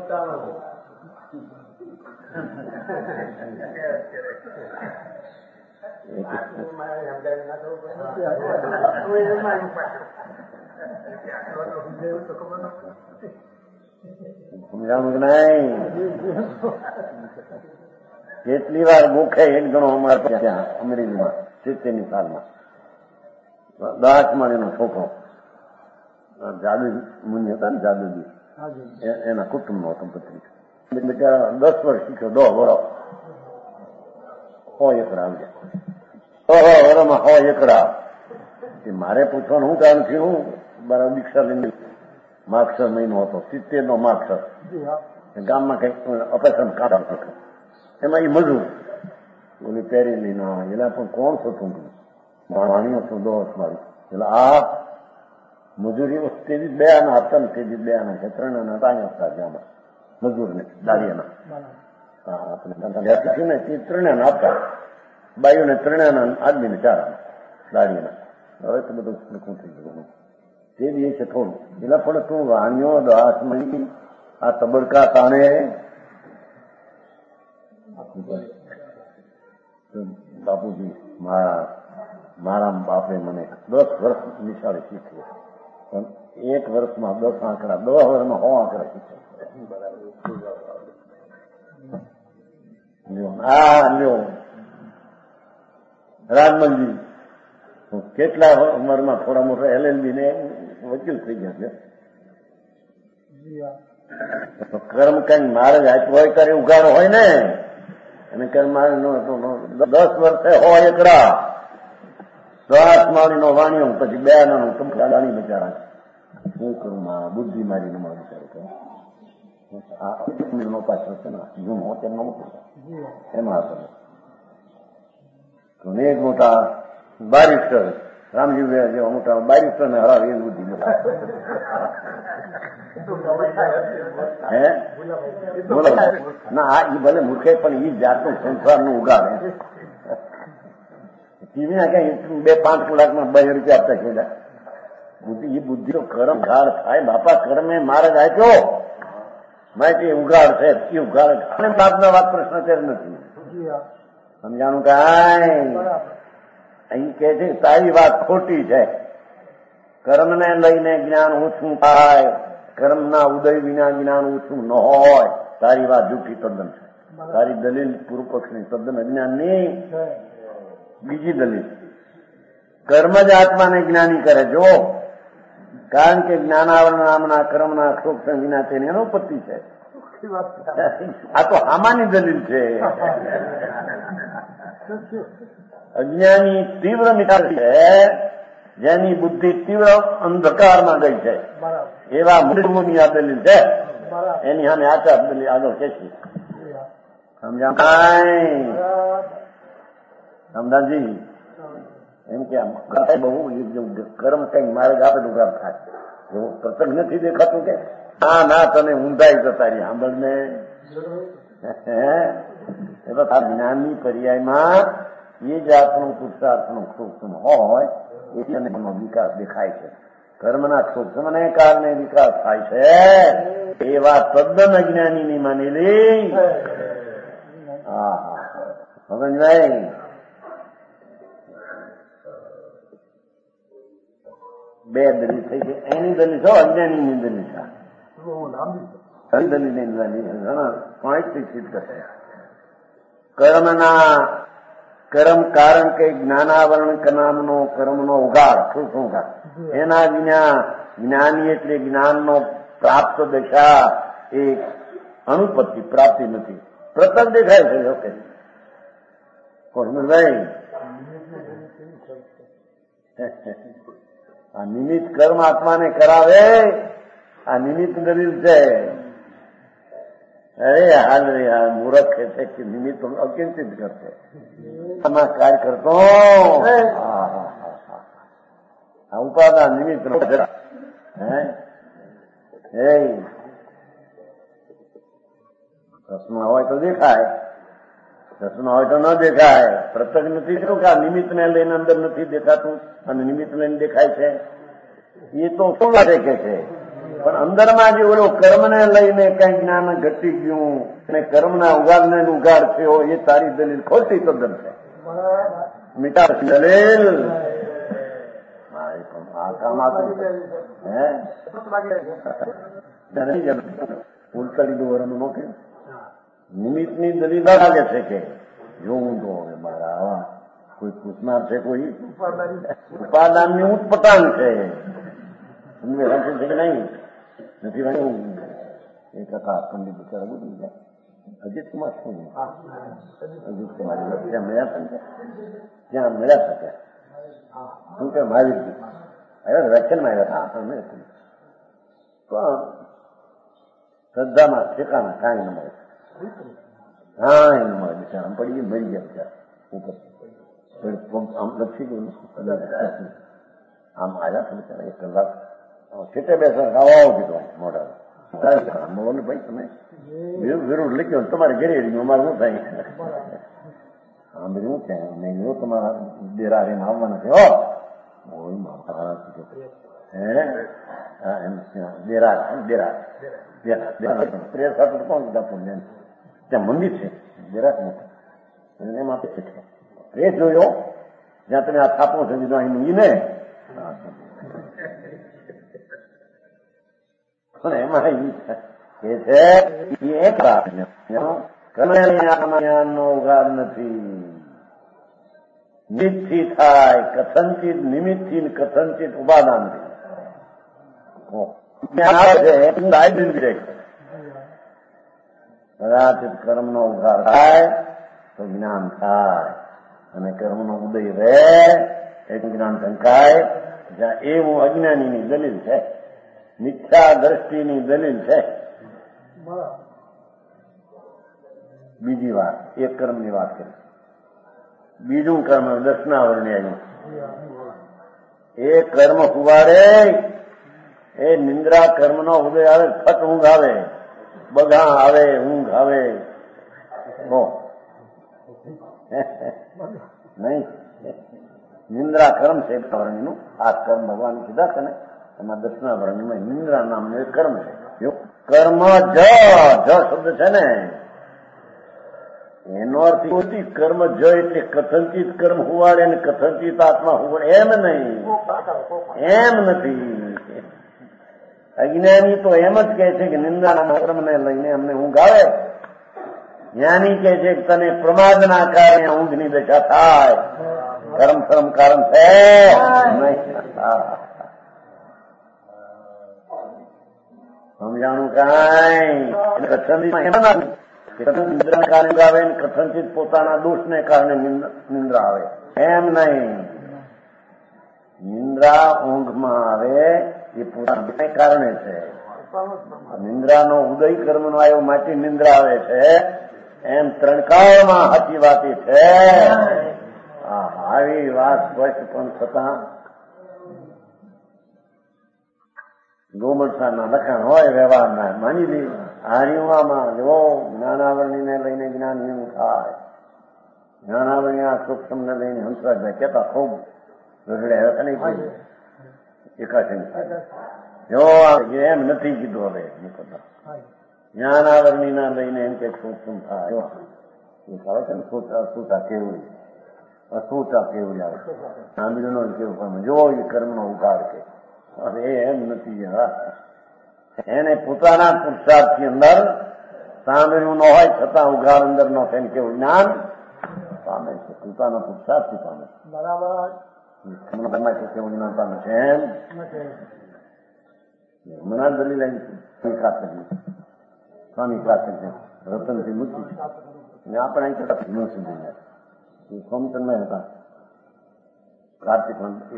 S1: સમજાણું કે નહીં? કેટલી વાર મુખે એક ગણો અમારે ત્યાં અમરેલીમાં સિત્તેરની સાલમાં દાસમાં એનો છોકરો જાદુ મુનિ હતા ને જાદુજી એના કુટુંબનો હતો પત્રી બેટા દસ વર્ષ શીખ્યો દો વરો હો એકડા આવી જાય વરોમાં હો એકડા મારે પૂછવાનું શું કારણ થયું? મારા દીક્ષા લઈને માગસર મહિનો હતો સિત્તેર નો માગસર ગામમાં કઈક ઓપરેશન કાઢવા એમાં એ મજૂર ઓલી પહેરેલી ના એલા પણ કોણ છો તું વાણીઓ છું દોષ મારી એટલે આ મજૂરી તેજી બે આના આપતા ને તેજી બે આના છે ત્રણ આના પાંચ આપતા ગામમાં મજૂરને દાળિયાના આપણે ને તે ત્રણે આના આપતા બાયુને ત્રણે આના આદમીને ચાર આના દાળિયાના. હવે તો બધું નખું થઈ ગયું તે બી છે થોડું એટલે પણ તું વાણીઓ દાસ મળી આ તબડકા તાણે બાપુજી મારા મારા બાપે મને દસ વર્ષ નિશાળે શીખ્યું પણ એક વર્ષમાં દસ આંકડા દસ વર્ષમાં સો આંકડા શીખ્યા. હા લ્યો રાજમલજી કેટલા ઉંમરમાં થોડા મોટા એલ એલ બી ને વકીલ થઈ ગયા છે. કર્મ કઈ મારે જ આપ્યું હોય ત્યારે ઉઘાડો હોય ને અને કર્મ દસ વર્ષે હોય એકડા દસ માળી નો વાણ્યો પછી બે નાનું કંપની બચારા શું કરું માં બુદ્ધિ મારી નો બિચારો નો પાછળ છે ને જૂન હોટેલ નો મોટો એમાં હતો એક મોટા બારિસ્ટર રામજી જેવા મોટા બારિસ્ટર ને હરાવી એવી બુદ્ધિ હે બોલો ના આ એ ભલે મૂર્ખે પણ એ જાતનું સંસારનું ઉગાડે ટીવી કઈ બે પાંચ કલાકમાં બે રૂપિયા આપતા ખેડા બુદ્ધિ એ બુદ્ધિ તો કરમ ગાળ થાય બાપા કરમે મારે જ આપ્યો માહિતી ઉગાડ છે એ ઉગાડ બાપના વાત પ્રશ્ન અત્યારે નથી સમજાણું કાંઈ અહીં કે છે તારી વાત ખોટી છે. કર્મને લઈને જ્ઞાન ઓછું થાય કર્મના ઉદય વિના જ્ઞાન ઓછું ન હોય તારી વાત જૂઠી તદ્દન છે. તારી દલીલ પૂર્વ પક્ષની તદ્દન અજ્ઞાનની. બીજી દલીલ કર્મ જ આત્માને જ્ઞાની કરે જો કારણ કે જ્ઞાનાવરણ નામના કર્મના અક્ષોક્ષણ વિના તેને એનો ઉત્પત્તિ છે. આ તો હામાની દલીલ છે. અજ્ઞાની તીવ્ર મિટાર છે જેની બુદ્ધિ તીવ્ર અંધકારમાં ગઈ છે એવા મૂળની આ દલીલ છે. એની સામે આચાર દલીલ આગળ કે છે સમજા સમદાજી એમ કે બહુ કર્મ કઈ માર્ગ આપે ઉગાર થાય એવું પ્રસંગ નથી દેખાતું કે હા ના તને ઊંધાઈ તો તારી સાંભળ ને એ તો આ જ્ઞાનની પર્યાયમાં એ જાતનું પુરુષાર્થનું સૂક્ષ્મ હોય એટલે એનો વિકાસ દેખાય છે. કર્મના સૂક્ષ્મને કારણે વિકાસ થાય છે એવા તદ્દન અજ્ઞાનીની માનેલી હા હા સમજાય. બે દલીલ થઈ છે એની દલીલ છો અજ્ઞાનીની દલીલ છે દલીલ ઘણા પાંચ સિદ્ધ કરશે. કર્મના કર્મ કારણ કે જ્ઞાનાવરણ નામનો કર્મનો ઉગાડ શું શું ઉગાડ એના વિના જ્ઞાની એટલે જ્ઞાનનો પ્રાપ્ત દશા એ અનુપત્તિ પ્રાપ્તિ નથી. પ્રતક દેખાય છે ઓકે ભાઈ આ નિમિત્ત કર્મ આત્માને કરાવે આ નિમિત્ત દલીલ છે. અરે હાલ રે આ મૂર્ખ છે કે નિમિત્ત અચિંતિત કરશે આમાં કાર્ય કરતો આ ઉપાદાન નિમિત્ત હે પ્રશ્ન હોય તો દેખાય દર્શન હોય તો ન દેખાય. પ્રત્યક્ષ નથી શું કે આ નિમિત્તને લઈને અંદર નથી દેખાતું અને નિમિત્ત લઈને દેખાય છે? એ તો શું લાગે કે છે, પણ અંદરમાં જે ઓલો કર્મને લઈને કઈ જ્ઞાન ઘટી ગયું અને કર્મના ઉગાડને ઉગાડ થયો એ તારી દલીલ ખોટી તદ્દન છે. મીઠા દલીલ આ કામ આપું હે ઉલટા લીધું વરણ નો કે નિમિત્તની દલીલ લાગે છે કે જોવું તો હવે મારા આવા કોઈ પૂછનાર છે, કોઈ ઉપાદાનની ઉત્પટાંગ છે કે નહીં નથી ભણ્યું. એક હતા પંડિત બિચારા બોલી ગયા અજીત કુમાર શું અજીત કુમાર ત્યાં મળ્યા હતા ત્યાં મળ્યા હતા ત્યાં શું કે મહાવીરજી આવ્યા વ્યાખ્યાનમાં આવ્યા હતા પણ પણ શ્રદ્ધામાં ઠેકાના કાંઈ ન મળે, કાંઈ ન મળે. બિચારા પડી ગઈ મરી ગયા બિચારા ઉપર આમ લક્ષી ગયું આમ આવ્યા હતા બિચારા એક કલાક સીટે બેસવા આવો કીધું મોઢા બોલો ને ભાઈ તમે વિરુદ્ધ લખ્યો તમારે ઘરે અમારે શું થાય આમ બધું છે મેં જો તમારા ડેરા એમ આવવાના છે હો ડેરા ડેરા ડેરા સાથે કોણ કીધા ત્યાં મંદિર છે ડેરા મોટા એમાં પ્રેસ જોયો જ્યાં તમે આ થાપો છે દીધો અહીં મૂકીને પણ એમાં એ છે એ એક વાત નો ઉગાડ નથી. નિમિત્તથી થાય કથનચિત, નિમિત્તથી કથનચિત ઉપાદાનથી કદાચિત કર્મનો ઉગાડ થાય તો જ્ઞાન થાય અને કર્મનો ઉદય રહે એક જ્ઞાન શંકાય. જ્યાં એવું અજ્ઞાનીની દલીલ છે, મિથ્યા દ્રષ્ટિની દલીલ છે. બીજી વાત એક કર્મની વાત કરી, બીજું કર્મ દર્શનાવરણી આવ્યું. એ કર્મ કુવારે એ નિંદ્રા કર્મનો ઉદય આવે, ફટ ઊંઘ આવે, બગા આવે, ઊંઘ આવે નહીં. નિંદ્રા કર્મ છે વર્ણનું. આ કર્મ ભગવાન કીધા છે ને એમાં દર્શનાવરણીમાં નિંદ્રા નામનું એક કર્મ છે. કર્મ જ જ શબ્દ છે ને એનો અર્થ કર્મ જ એટલે કથનચિત કર્મ હુવાડે ને કથનચિત આત્મા હુવાડે એમ નહીં, એમ નથી. અજ્ઞાની તો એમ જ કહે છે કે નિંદાના કર્મને લઈને અમને ઊંઘ આવે. જ્ઞાની કહે છે કે તને પ્રમાદના કારણે ઊંઘની દશા થાય. કર્મ કર્મ કારણ છે સમજાણું કાંઈ નિંદ્રા કારણે આવે ને કથનચિત પોતાના દોષને કારણે નિંદ્રા આવે એમ નહીં. નિંદ્રા ઊંઘમાં આવે એ પોતાના કારણે છે. નિંદ્રાનો ઉદય કર્મનો આવ્યો માટે નિંદ્રા આવે છે એમ ત્રણકાળમાં સાચી વાત છે. આવી વાત સ્પષ્ટ પણ છતાં ગોમરસાના લખાણ હોય વ્યવહારના માની લે. હારીવામાં જો જ્ઞાનાવરણીને લઈને જ્ઞાન એવું થાય. જ્ઞાનાવરણી આ સૂક્ષ્મને લઈને હંસરાજભાઈ કહેતા ખૂબ રગડ્યા નહીં પડી એકાશી થાય. જો એમ નથી કીધું હવે જ્ઞાનાવરણીના લઈને એમ કે સૂક્ષ્મ થાય એ આવે છે ને સૂતા કેવડી અસૂતા કેવડી આવે સાંભળ્યું નો કેવું પણ જો એ કર્મનો ઉગાડ કે હવે એમ નથી. એને પોતાના પુરુષાર્થની અંદર સાંભળ્યું ન હોય છતાં ઉઘાડ અંદર નો થઈને કેવું જ્ઞાન પામે છે. પોતાના પુરુષાર્થથી પામે બરાબર કેવું જ્ઞાન પામે છે એમ મના દલીલ સ્વામી ક્લાસ રતનથી મૂકી છે આપણે અહીં કરતા સુધી સોમચંદ હતા કાર્તિક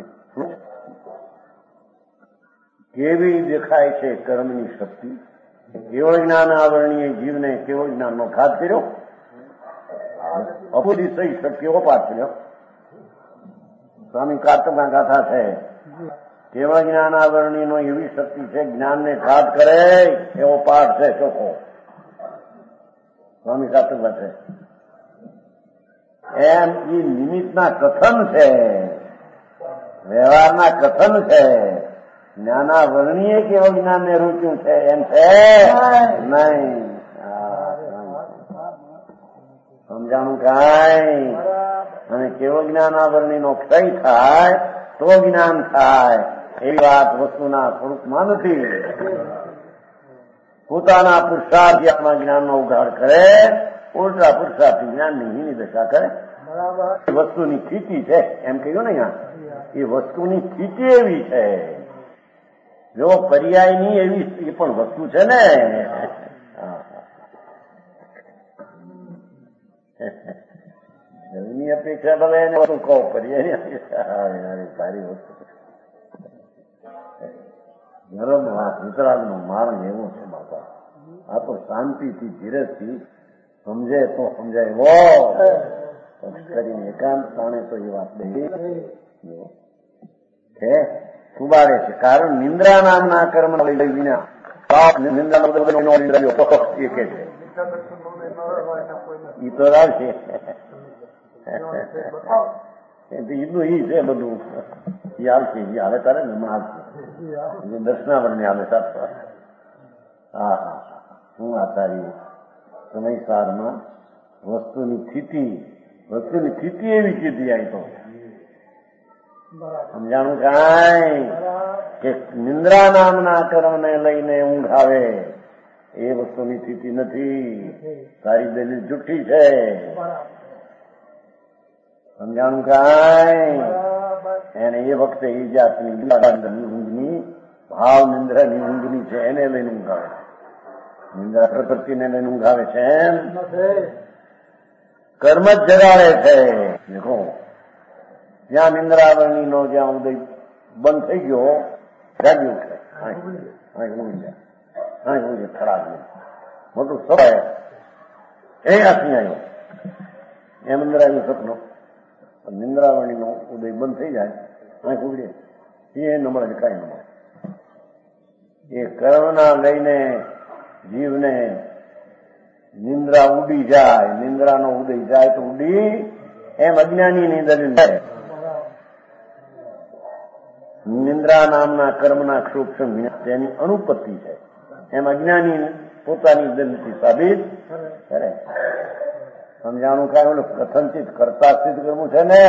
S1: કેવી દેખાય છે કર્મની શક્તિ. કેવળ જ્ઞાન આવરણીય જીવને કેવળ જ્ઞાનનો ઘાત કર્યો, અપુદિશય શક્તિઓ પાઠ કર્યો. સ્વામી કાર્તિકના ગાથા છે કેવળ જ્ઞાન આવરણીનો એવી શક્તિ છે જ્ઞાનને ઘાત કરે એવો પાઠ છે ચોખ્ખો. સ્વામી કાર્તિકના છે એમ એ નિમિત્તના કથન છે, વ્યવહારના કથન છે. જ્ઞાના વર્ણીએ કેવું જ્ઞાનને રૂચ્યું છે એમ છે નહીં. સમજાણું કાંઈ? અને કેવો જ્ઞાન આવરણીનો ક્ષય થાય તો જ્ઞાન થાય એવી વાત વસ્તુના સ્વરૂપમાં નથી. પોતાના પુરુષાર્થ આત્મા જ્ઞાનનો ઉઘાડ કરે, ઉલટા પુરુષાર્થી જ્ઞાનની હીની દશા કરે. વસ્તુની સ્થિતિ છે એમ કહ્યું ને, એ વસ્તુની સ્થિતિ એવી છે. જો પર્યાયની એવી એ પણ વસ્તુ છે ને. એની અપેક્ષા ભલે એને બધું કહો, પર્યાયની સારી વસ્તુ. નરમ વાત વિતરાગનું મારણ એવું છે બાપા. આ તો શાંતિથી ધીરજથી સમજે તો સમજાય વો કરીને એકાંત તાણે તો એ વાત દઈ છે સુબાડે છે. કારણ નિંદ્રા નામના કર્મ લઈ વિના નિંદ્રા એ કે છે ઈ તો આવશે. ઈનું ઈ છે બધું, ઈ આવશે. ઈ આવે તારે ને એમાં આવશે. દર્શનાવરણને આવે સાથે. હા હા હું આ તારી સમયસારમાં વસ્તુની સ્થિતિ વસ્તુની સ્થિતિ એવી કીધી આવી તો સમજાણું કાંઈ કે નિંદ્રા નામના કર્મને લઈને ઊંઘ આવે એ વસ્તુની સ્થિતિ નથી. તારી દલીલ જુઠ્ઠી છે. સમજાણું કાંઈ? એને એ વખતે એ જાતની ઊંઘની ભાવ નિંદ્રાની ઊંઘની છે એને લઈને ઊંઘ આવે. નિંદ્રા પ્રકૃતિને લઈને ઊંઘ આવે છે એમ કર્મ જ જગાડે છે. દેખો જ્યાં નિંદ્રાવરણી નો જ્યાં ઉદય બંધ થઈ ગયો જાગી ઉઠે ખરાબ મોટું સવાય એ આથી આવ્યો એમ નિંદ્રાયું સપનો. નિંદ્રાવણી નો ઉદય બંધ થઈ જાય આંખ ઉગડે એ ન મળે કઈ ન મળે. એ કર્મના લઈને જીવને નિંદ્રા ઉડી જાય, નિંદ્રાનો ઉદય જાય તો ઉડી એમ અજ્ઞાની ની દલીલ છે. નિંદ્રા નામના કર્મના સૂક્ષ્મ તેની અનુપત્તિ છે એમ અજ્ઞાની પોતાની દલીલથી સાબિત કરે. સમજાણું કાંઈ ઓલું કથનચિત કરતા સિદ્ધ કરવું છે ને,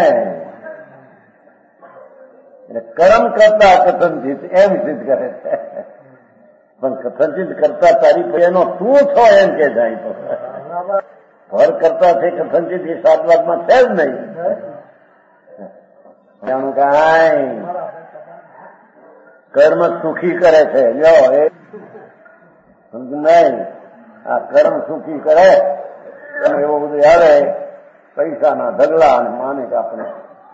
S1: એટલે કર્મ કરતા કથનચિત એમ સિદ્ધ કરે છે. પણ કથનચિત કરતા તારી એનો શું છો એમ કે જાય તો ભર કરતા છે કથનચિત એ સાદવાદમાં છે જ નહીં. જાણું કાંઈ કર્મ સુખી કરે છે. જો એ સમજ નહીં, આ કર્મ સુખી કરે એવો બધું આવે પૈસાના ઢગલા અને માને કે આપણે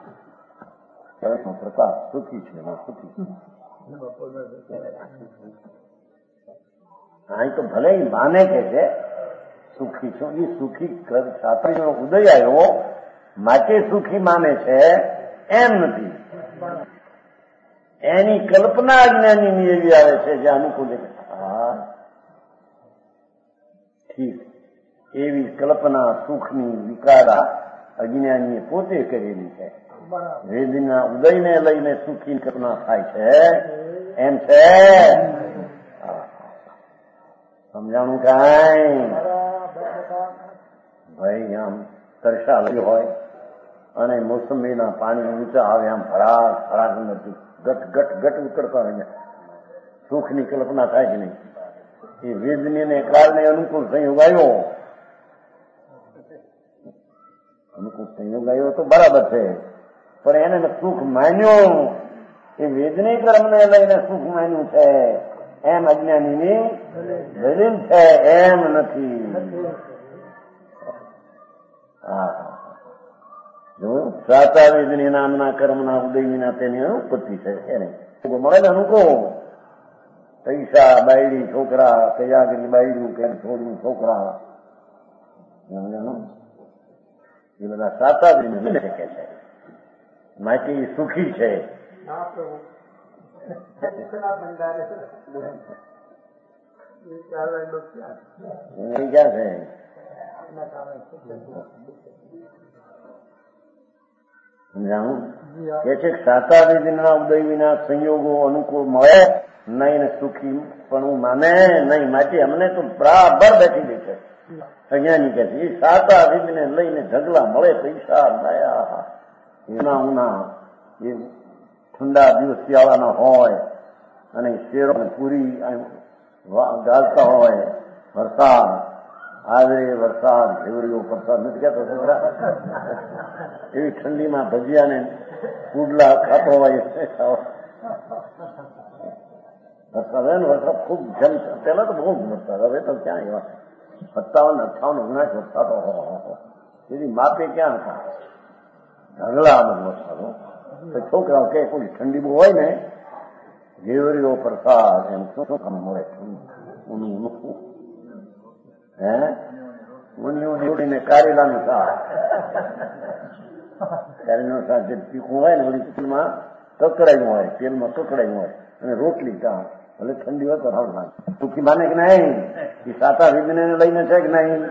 S1: પ્રતાપ સુખી છે સુખી છે. અહીં તો ભલે માને કે છે સુખી છું, એ સુખી છાત્રીનો ઉદય આવ્યો માટે સુખી માને છે એમ નથી. એની કલ્પના અજ્ઞાનીની એવી આવે છે જે અનુકૂળ હા ઠીક એવી કલ્પના સુખની વિકારા અજ્ઞાનીએ પોતે કરેલી છે. વેદના ઉદયને લઈને સુખી કલ્પના થાય છે એમ છે. સમજાણું કાંઈ? ભાઈ આમ તરસા લઈ હોય અને મોસંબીના પાણી ઊંચા આવે આમ ફરાક ફરાક નથી ગટ ગટ ગટ ઉતરતા હોય સુખની કલ્પના થાય કે નહીં? એ વેદનીને કારણે અનુકૂળ સંયોગ આવ્યો અનુકૂળ સંયોગ આવ્યો તો બરાબર છે, પણ એને સુખ માન્યું એ વેદની કર્મને લઈને સુખ માન્યું છે એમ અજ્ઞાનીની દલીલ છે એમ નથી. હા જોયું સાચા વેદની નામના કર્મના ઉદય વિના તેની અનુપત્તિ છે એને મળે ને અનુકૂળ પૈસા બાયડી છોકરા તૈયારી બાયડું કે છોડ્યું છોકરા એ બધા સાચા વેદની શકે છે માટે સુખી છે. ક્યાં છે સમજાણું કે છે સાતા વિધિના ઉદય વિના સંયોગો અનુકૂળ મળે નહીં ને સુખી પણ માને નહીં, માટે અમને તો બરાબર બેઠી દે છે અજ્ઞાની કે છે એ સાતા વિધિને લઈને ઢગલા મળે, પૈસા નયા એના ઉના એ ઠંડા દિવસ શિયાળાના હોય અને શેરો પૂરી ગાલતા હોય, વરસાદ આવે વરસાદ ઘેવડીઓ વરસાદ નથી કહેતો છોકરા, એવી ઠંડીમાં ભજીયા ને પુડલા ખાતો હોય વરસાદ હોય ને વરસાદ ખૂબ જમ પેલા તો બહુ વરસાદ, હવે તો ક્યાં એવા સત્તાવન અઠાવન ઓગણાસ વરસાદ એવી માપે ક્યાં હતા, ઢગલા વરસાદો. છોકરાઓ કે કોઈ ઠંડી બહુ હોય ને ઘેવરીઓ પ્રસાદ એમ શું કામ મળે ઊનું ઊનું હે ઊની ઊની ઉડીને કારેલાનું શાક, કારેલાનું શાક જે તીખું હોય ને ઓલી તેલમાં કકડાયું હોય, તેલમાં કકડાયું હોય અને રોટલી ચા, ભલે ઠંડી હોય તો રાવ લાગે. સુખી માને કે નહીં એ સાતા વિઘ્ને લઈને છે કે નહીં?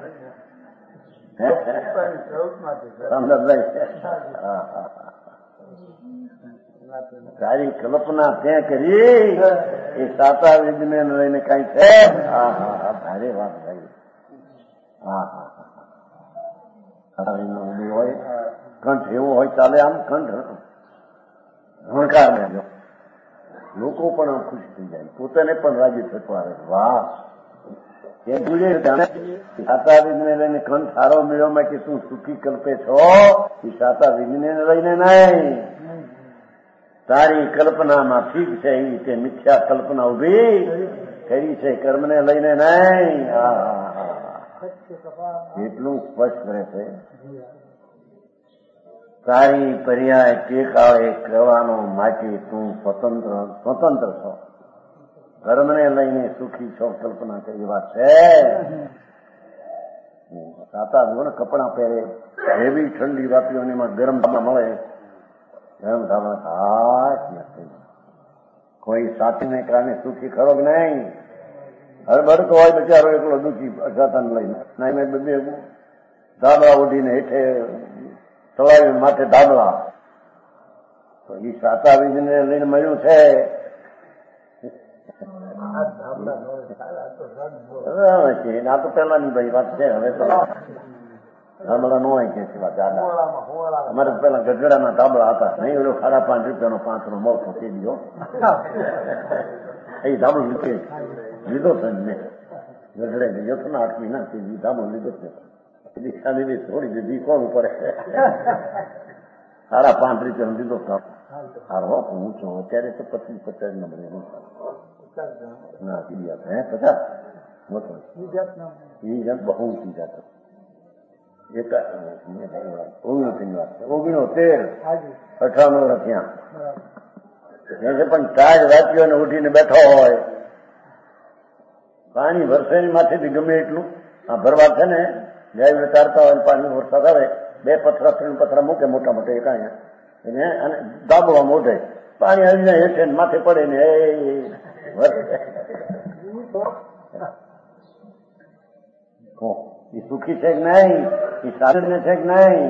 S1: તારી કલ્પના ત્યાં કરી એ સાતા વિઘ્ને લઈને કઈ છે? હા હા હા ભારે વાત ભાઈ. હા હા હા હોય કંઠ એવો હોય ચાલે, આમ કંઠ હણકાર ને લોકો પણ ખુશ થઈ જાય, પોતાને પણ રાજી થતો આવે. વાહ સાતા વિઘ્ને લઈને કંઠ સારો મેળવવા માટે તું સુખી કલ્પે છો, એ સાતા વિઘ્ને લઈને નહીં. તારી કલ્પનામાં ઠીક છે એ રીતે મિથ્યા કલ્પના ઉભી કરી છે, કર્મને લઈને નહીં. એટલું સ્પષ્ટ રહે છે. તારી પર્યાય ટેકાવે કરવાનો માટે તું સ્વતંત્ર સ્વતંત્ર છો, કર્મને લઈને સુખી છો કલ્પના કરી વાત છે. સાતા જો ને કપડા પહેરે, એવી ઠંડી વાપીઓની માં ગરમ મળે, ગરમ થવા હાથ નથી. કોઈ સાથીને કારણે સુખી ખરો કે નહીં? હરબડ તો હોય બચારો એકલો દુઃખી અજાતાને લઈને નહીં, મેં બે ધાબળા ઉઠીને હેઠે તળાવી માથે ધાબળા, તો એ સાતા વિઘ્ને લઈને મળ્યું છે. આ તો પેલાની ભાઈ વાત છે, હવે તો ધાબળા ન હોય કે દાદા અમારે પેલા ગઢડાના ધાબળા હતા નહીં, ઓલો સાડા પાંચ રૂપિયાનો પાંચ નો મોકો તે દીધો એ ધાબળો લીધો લીધો છે ને ગઢડે ગયો હતો ને આઠ મહિના તે ધાબળો લીધો છે, દીક્ષા લીધી થોડી દીધી કોણ ઉપર સાડા પાંચ રૂપિયાનો લીધો સારો હું છું અત્યારે તો પચીસ પચાસ નંબર ના પીડી હે પચાસ મોટો એ જાત બહુ ઊંચી જાત ઓગણો તેર અઠાણું રખ્યા પણ ચાર રાત્રિઓને ઉઠીને બેઠો હોય, પાણી વરસાદની માથેથી ગમે એટલું આ ભરવા છે ને ગાય તારતા હોય પાણી વરસાદ આવે, બે પથરા ત્રણ પથરા મૂકે મોટા મોટા એક અહીંયા એને અને દાબવા મોઢે પાણી આવીને હેઠે માથે પડે ને એ એ સુખી છે કે નહીં? એ સાધન છે કે નહીં?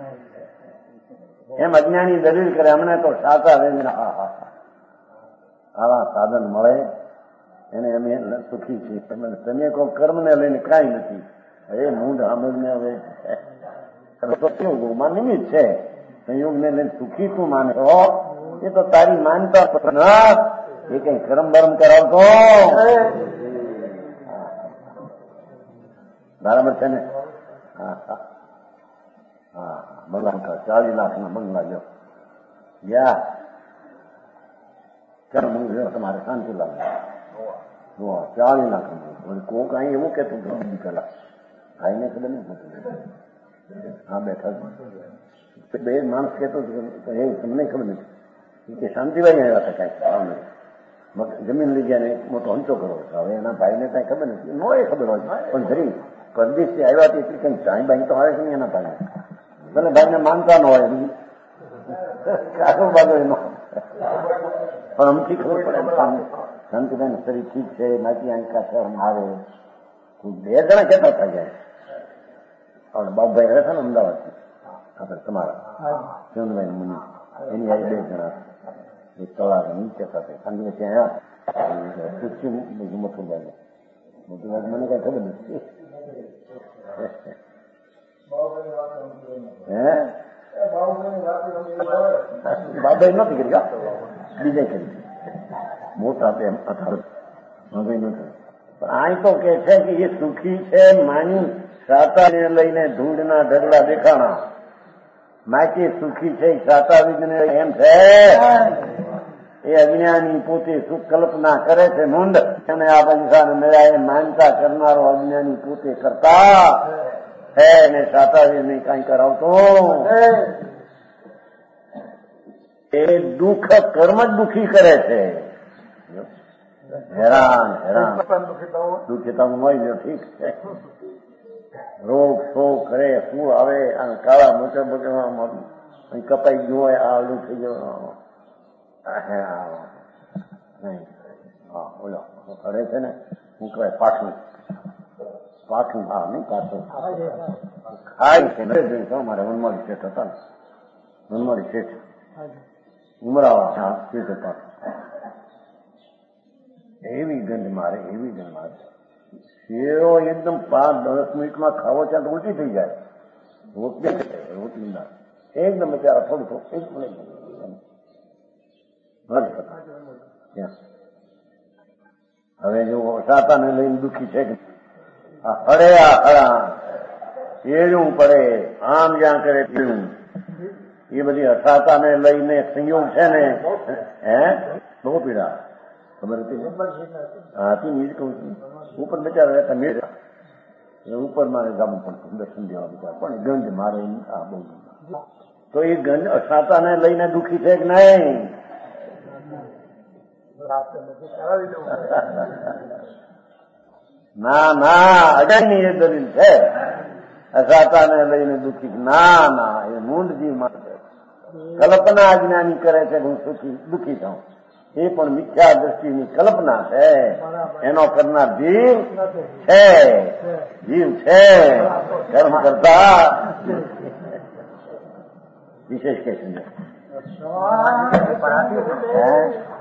S1: એમ અજ્ઞાની દલીલ કરે અમને તો સાતા વેદન આવા સાધન મળે એને અમે સુખી છીએ. તમે કોઈ કર્મને લઈને કાંઈ નથી. હવે મૂંઢ આમદને હવે સંયોગોમાં નિમિત્ત છે, સંયોગને લઈને સુખી તું માને છો એ તો તારી માનતા એ કઈ કર્મ બરમ કરાવતો બરાબર છે ને? હા હા હા બંગલા ચાલીસ લાખ ના બંગલા લો ગયા ચાર બંગલા તમારે શાંતિ લાગે ચાલીસ લાખ કોક અહીં એવું કેતું પેલા ભાઈને ખબર નહીં હા બેઠા બે માણસ કેતો એ તમને ખબર નથી કે શાંતિભાઈ આવ્યા હતા કઈ જમીન લઈ ગયા ને મોટો હંચો કરો. હવે એના ભાઈને કઈ ખબર નથી, નો એ ખબર હોય પણ જરી પરદેશથી આવ્યા હતી એટલી કઈ ચાઈ ભાઈ તો આવે છે ને એના ભાઈને ભલે ભાઈને માનતા ન હોય કાઢો બાજુ એનો પણ અમથી ખબર પડે શાંતિભાઈ શરીર ઠીક છે નાચી આંકા શહેર આવે. બે જણા કેતા થઈ જાય બાબુભાઈ રહે છે ને અમદાવાદથી આપણે તમારા ચંદભાઈ મુનિ એની આ બે જણા એક તળાવ નીચે સાથે સાંજે ત્યાં પૂછ્યું મથુરભાઈ મથુરભાઈ મને કઈ ખબર નથી હે બાબાઈ નથી કરી બીજે કરી મોટા તેમ અથાર હવે નથી પણ અહીં તો કે છે કે એ સુખી છે માની સાતાને લઈને ધૂળના ઢગલા દેખાણા માટી સુખી છે સાતાવિદને એમ છે એ અજ્ઞાની પોતે સુખ કલ્પના કરે છે મૂંડ અને આ પૈસાને મેળા એ માનતા કરનારો અજ્ઞાની પોતે કરતા હે ને સાતાવિદને કઈ કરાવતો એ દુઃખ કર્મ જ દુઃખી કરે છે હેરાન હેરાન દુઃખીતા હોય ઠીક છે રોગ શોક કરે શું આવે અને કાળા મોટા મોટા કપાઈ ગયું હોય આવડું થઈ ગયું હા ઓલો કરે છે ને શું કહેવાય પાછું પાછું હા નહીં પાછું ખાય છે મારે વનમાળી શેઠ હતા ને વનમાળી શેઠ ઉમરાવા શેઠ હતા એવી ગંધ મારે એવી ગંધ મારે શેરો એકદમ પાંચ દસ મિનિટમાં ખાવો ત્યાં તો ઉલટી થઈ જાય રોટલી રોટલી ના એકદમ બચારા થોડું થોડું એક મિનિટ હવે જો સાતાને લઈને દુઃખી છે કે હળે આ હળા એળું પડે આમ જ્યાં કરે પીળું એ બધી હઠાતાને લઈને સંયોગ છે ને હે બહુ પીડા ખબર હતી હા હતી નીર કહું છું ઉપર બચારા રહેતા મેળ ઉપર મારે જવું પડતું દર્શન દેવા બચાર પણ ગંધ મારે આ બહુ તો એ ગંધ અસાતાને લઈને દુઃખી છે કે નહીં ના ના અજાયની એ દલીલ છે અસાતાને લઈને દુઃખી ના ના એ મૂંડ જીવ માટે કલ્પના અજ્ઞાની કરે છે હું સુખી દુઃખી થાઉં એ પણ મિથ્યા દ્રષ્ટિની કલ્પના છે એનો કરનાર જીવ છે જીવ છે કર્મ કરતા વિશેષ કે છે